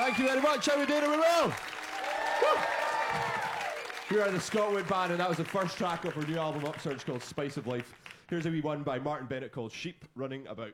Thank you very much. How are we doing? Are we well? Woo! We are the Scotwood Band, and that was the first track of our new album, Upsurge, called Spice of Life. Here's a wee one by Martin Bennett called Sheep Running About.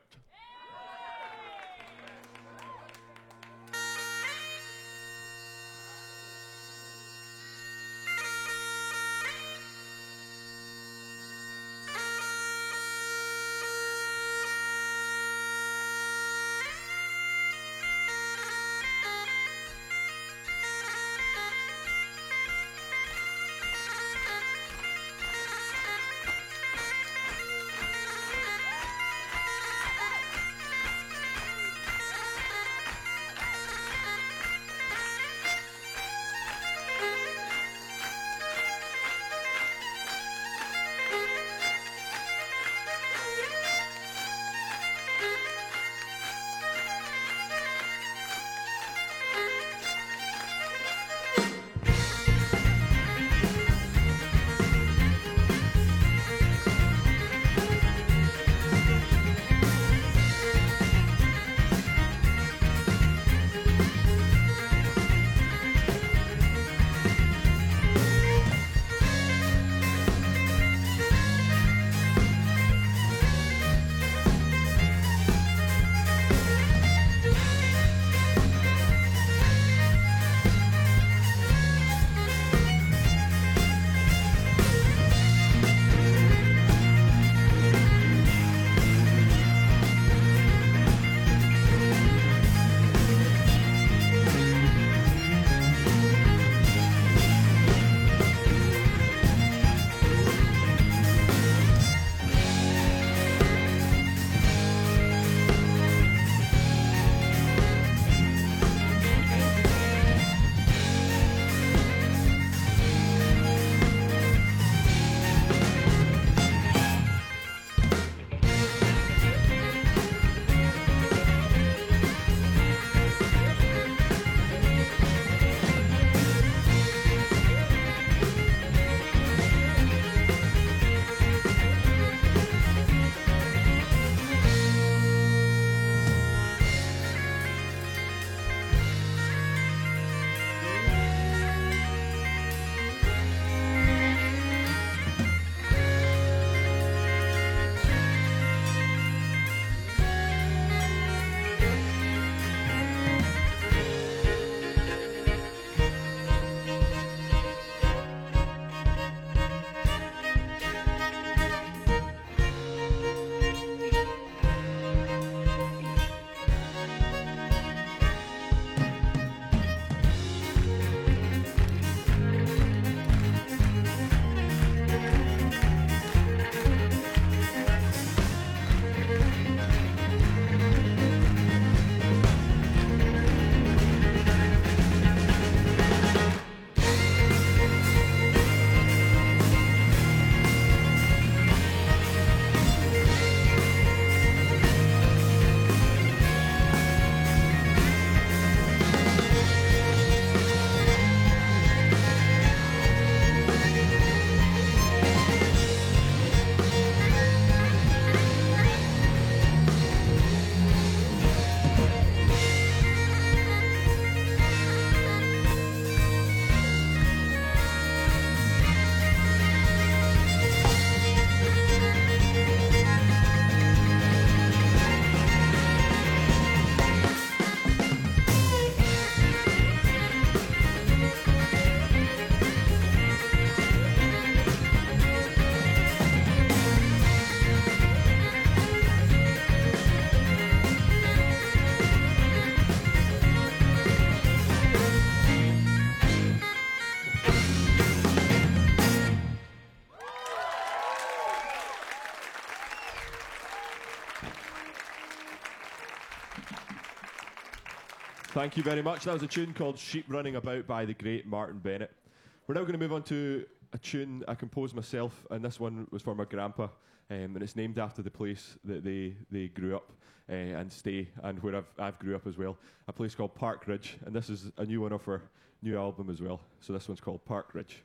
Thank you very much. That was a tune called Sheep Running About by the great Martin Bennett. We're now going to move on to a tune I composed myself, and this one was for my grandpa, um, and it's named after the place that they, they grew up uh, and stay, and where I've, I've grew up as well, a place called Park Ridge, and this is a new one off our new album as well. So this one's called Park Ridge.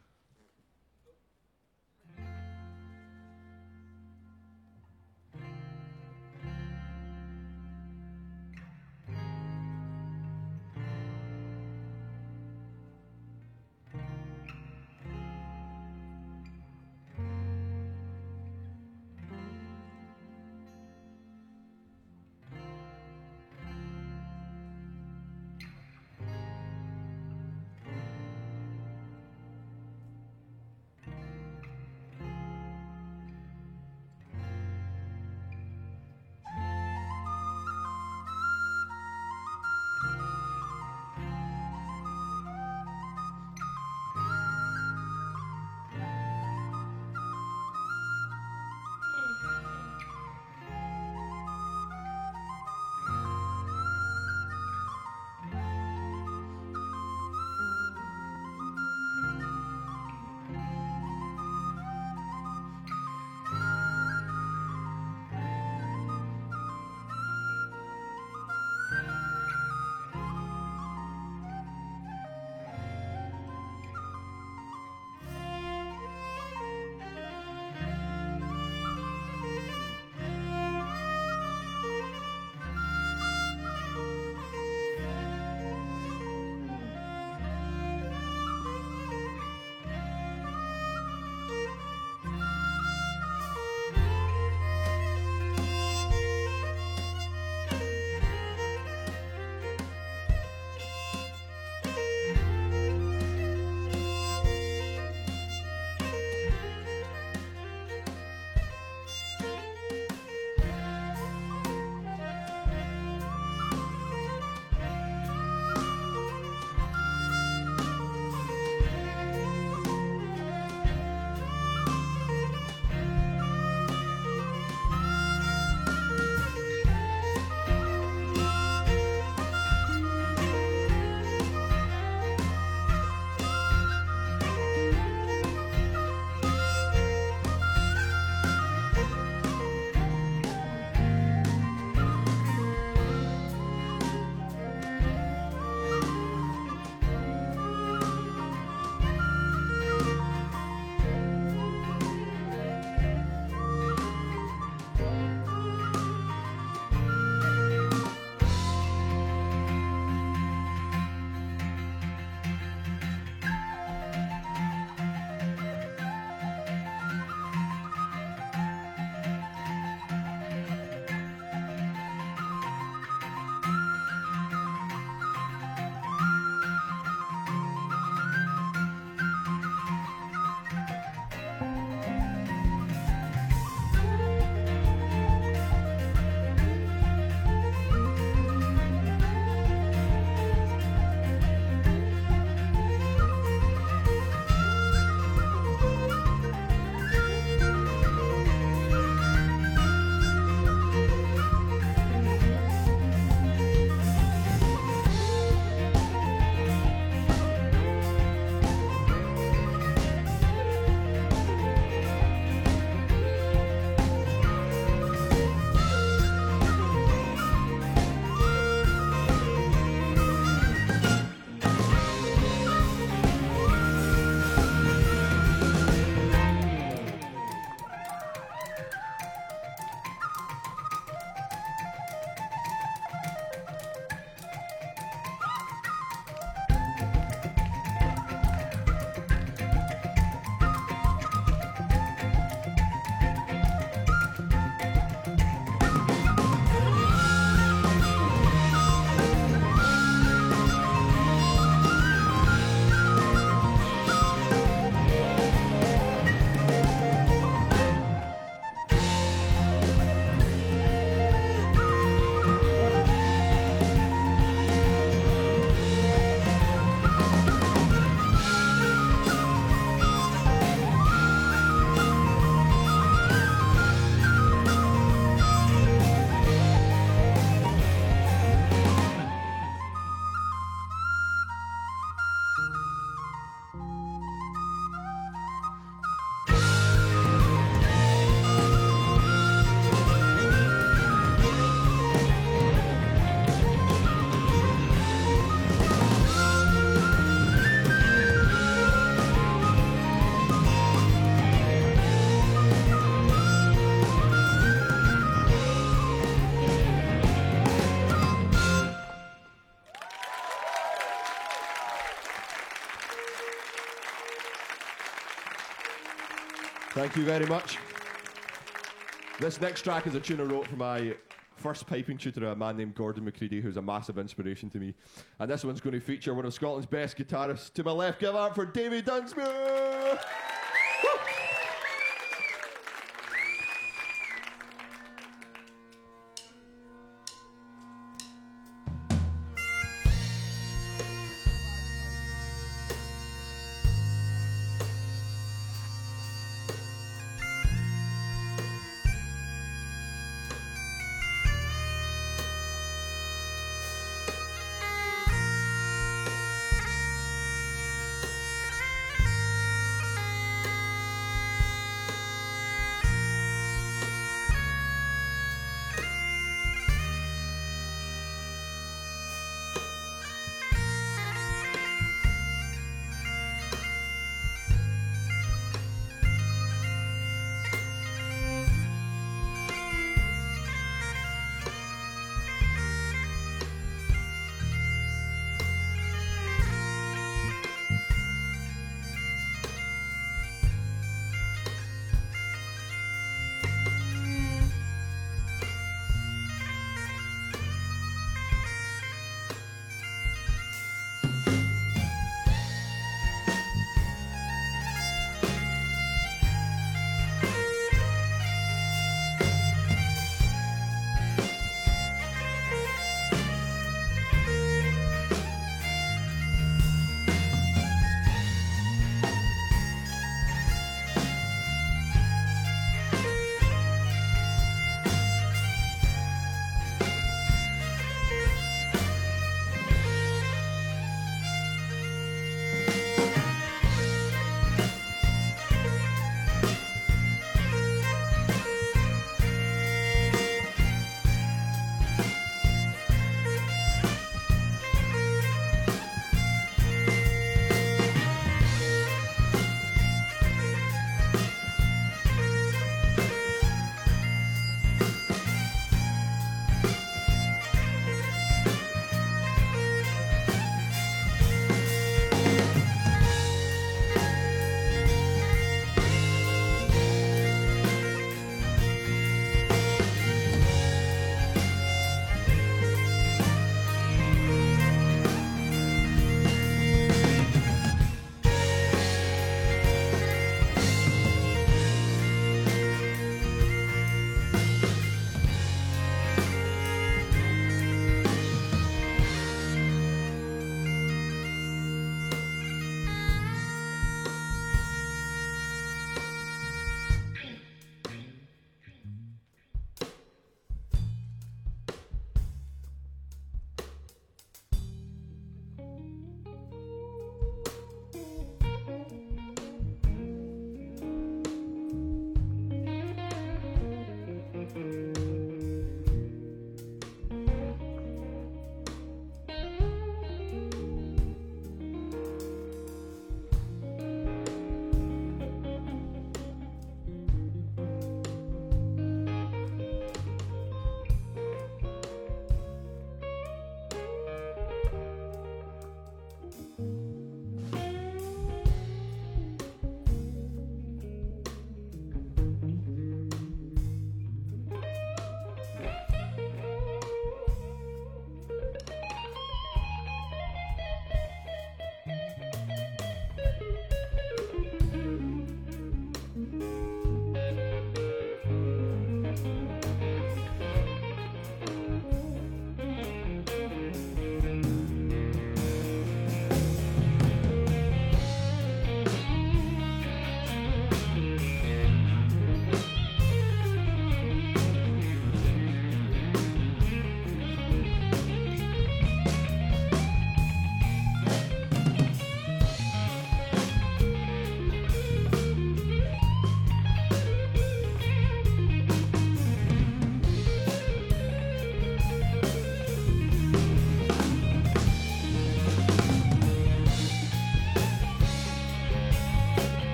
Thank you very much. This next track is a tune I wrote for my first piping tutor, a man named Gordon McCready, who's a massive inspiration to me. And this one's going to feature one of Scotland's best guitarists. To my left, give it up for Davy Dunsmuir! Thank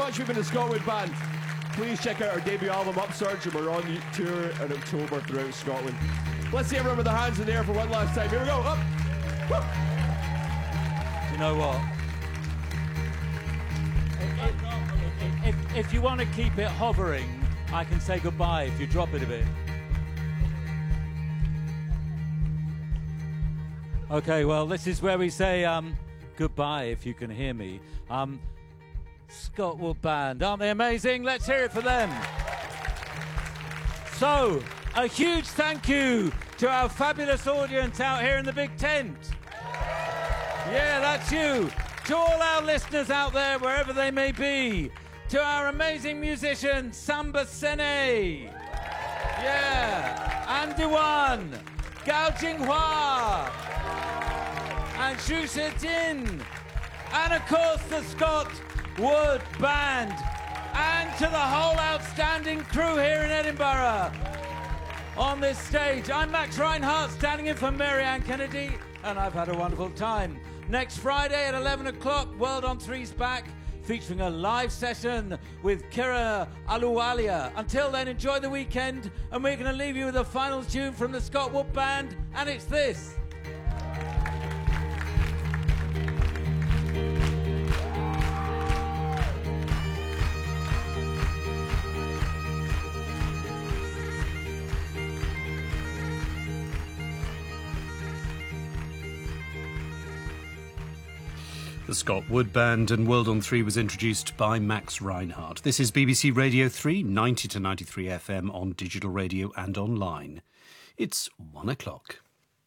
much. We've been the Scotland Band. Please check out our debut album, Upsurge, and we're on tour in October throughout Scotland. Let's see everyone with their hands in the air for one last time. Here we go. Up. Woo. You know what? If, if, if you want to keep it hovering, I can say goodbye if you drop it a bit. Okay, well, this is where we say um, goodbye, if you can hear me. Um, Scotwood Band, aren't they amazing? Let's hear it for them. So, a huge thank you to our fabulous audience out here in the big tent. Yeah, that's you. To all our listeners out there, wherever they may be. To our amazing musicians, Samba Sene. Yeah. Andiwan. Gao Jinghua. And Xu Shitin. And of course the Scotwood Band. And to the whole outstanding crew here in Edinburgh on this stage. I'm Max Reinhardt, standing in for Mary Ann Kennedy, and I've had a wonderful time. Next Friday at eleven o'clock, World on Three's back, featuring a live session with Kira Aluwalia. Until then, enjoy the weekend, and we're going to leave you with a final tune from the Scotwood Band, and it's this. The Scotwood Band and World on Three was introduced by Max Reinhardt. This is B B C Radio three, ninety to ninety-three F M on digital radio and online. It's one o'clock.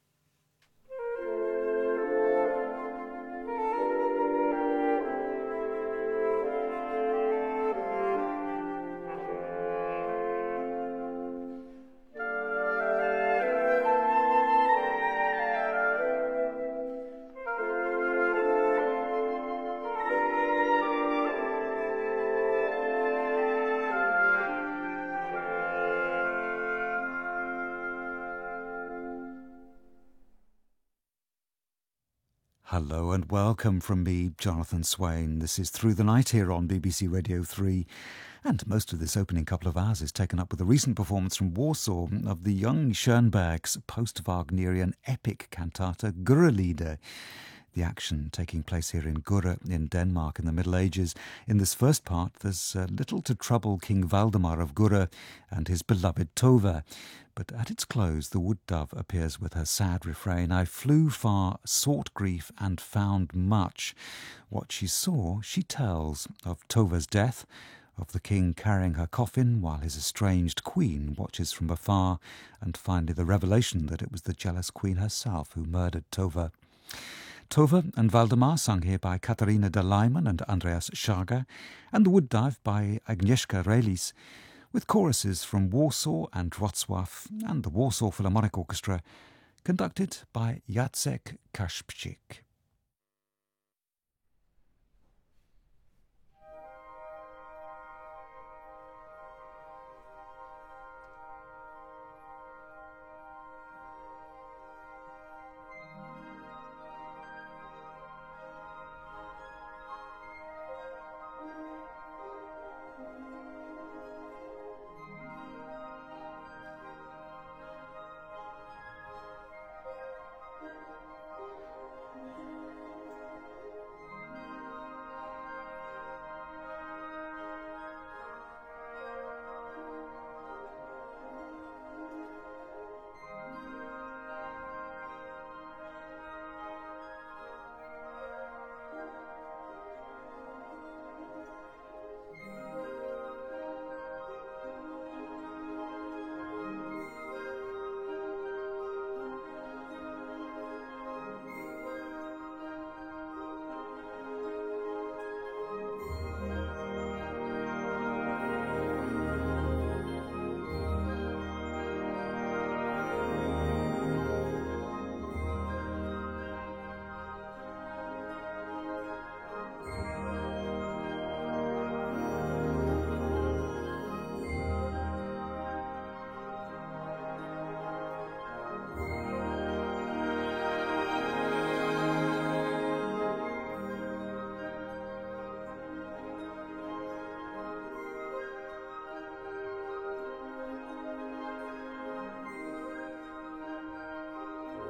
Hello and welcome from me, Jonathan Swain. This is Through the Night here on B B C Radio three. And most of this opening couple of hours is taken up with a recent performance from Warsaw of the young Schoenberg's post-Wagnerian epic cantata Gurrelieder. The action taking place here in Gurre in Denmark in the Middle Ages. In this first part, there's uh, little to trouble King Valdemar of Gurre and his beloved Tova. But at its close, the wood dove appears with her sad refrain, I flew far, sought grief, and found much. What she saw, she tells, of Tova's death, of the king carrying her coffin while his estranged queen watches from afar, and finally the revelation that it was the jealous queen herself who murdered Tova. Tova and Valdemar, sung here by Katharina de Leiman and Andreas Schager, and The Wood Dive by Agnieszka Relis, with choruses from Warsaw and Wrocław and the Warsaw Philharmonic Orchestra, conducted by Jacek Kaszpczyk.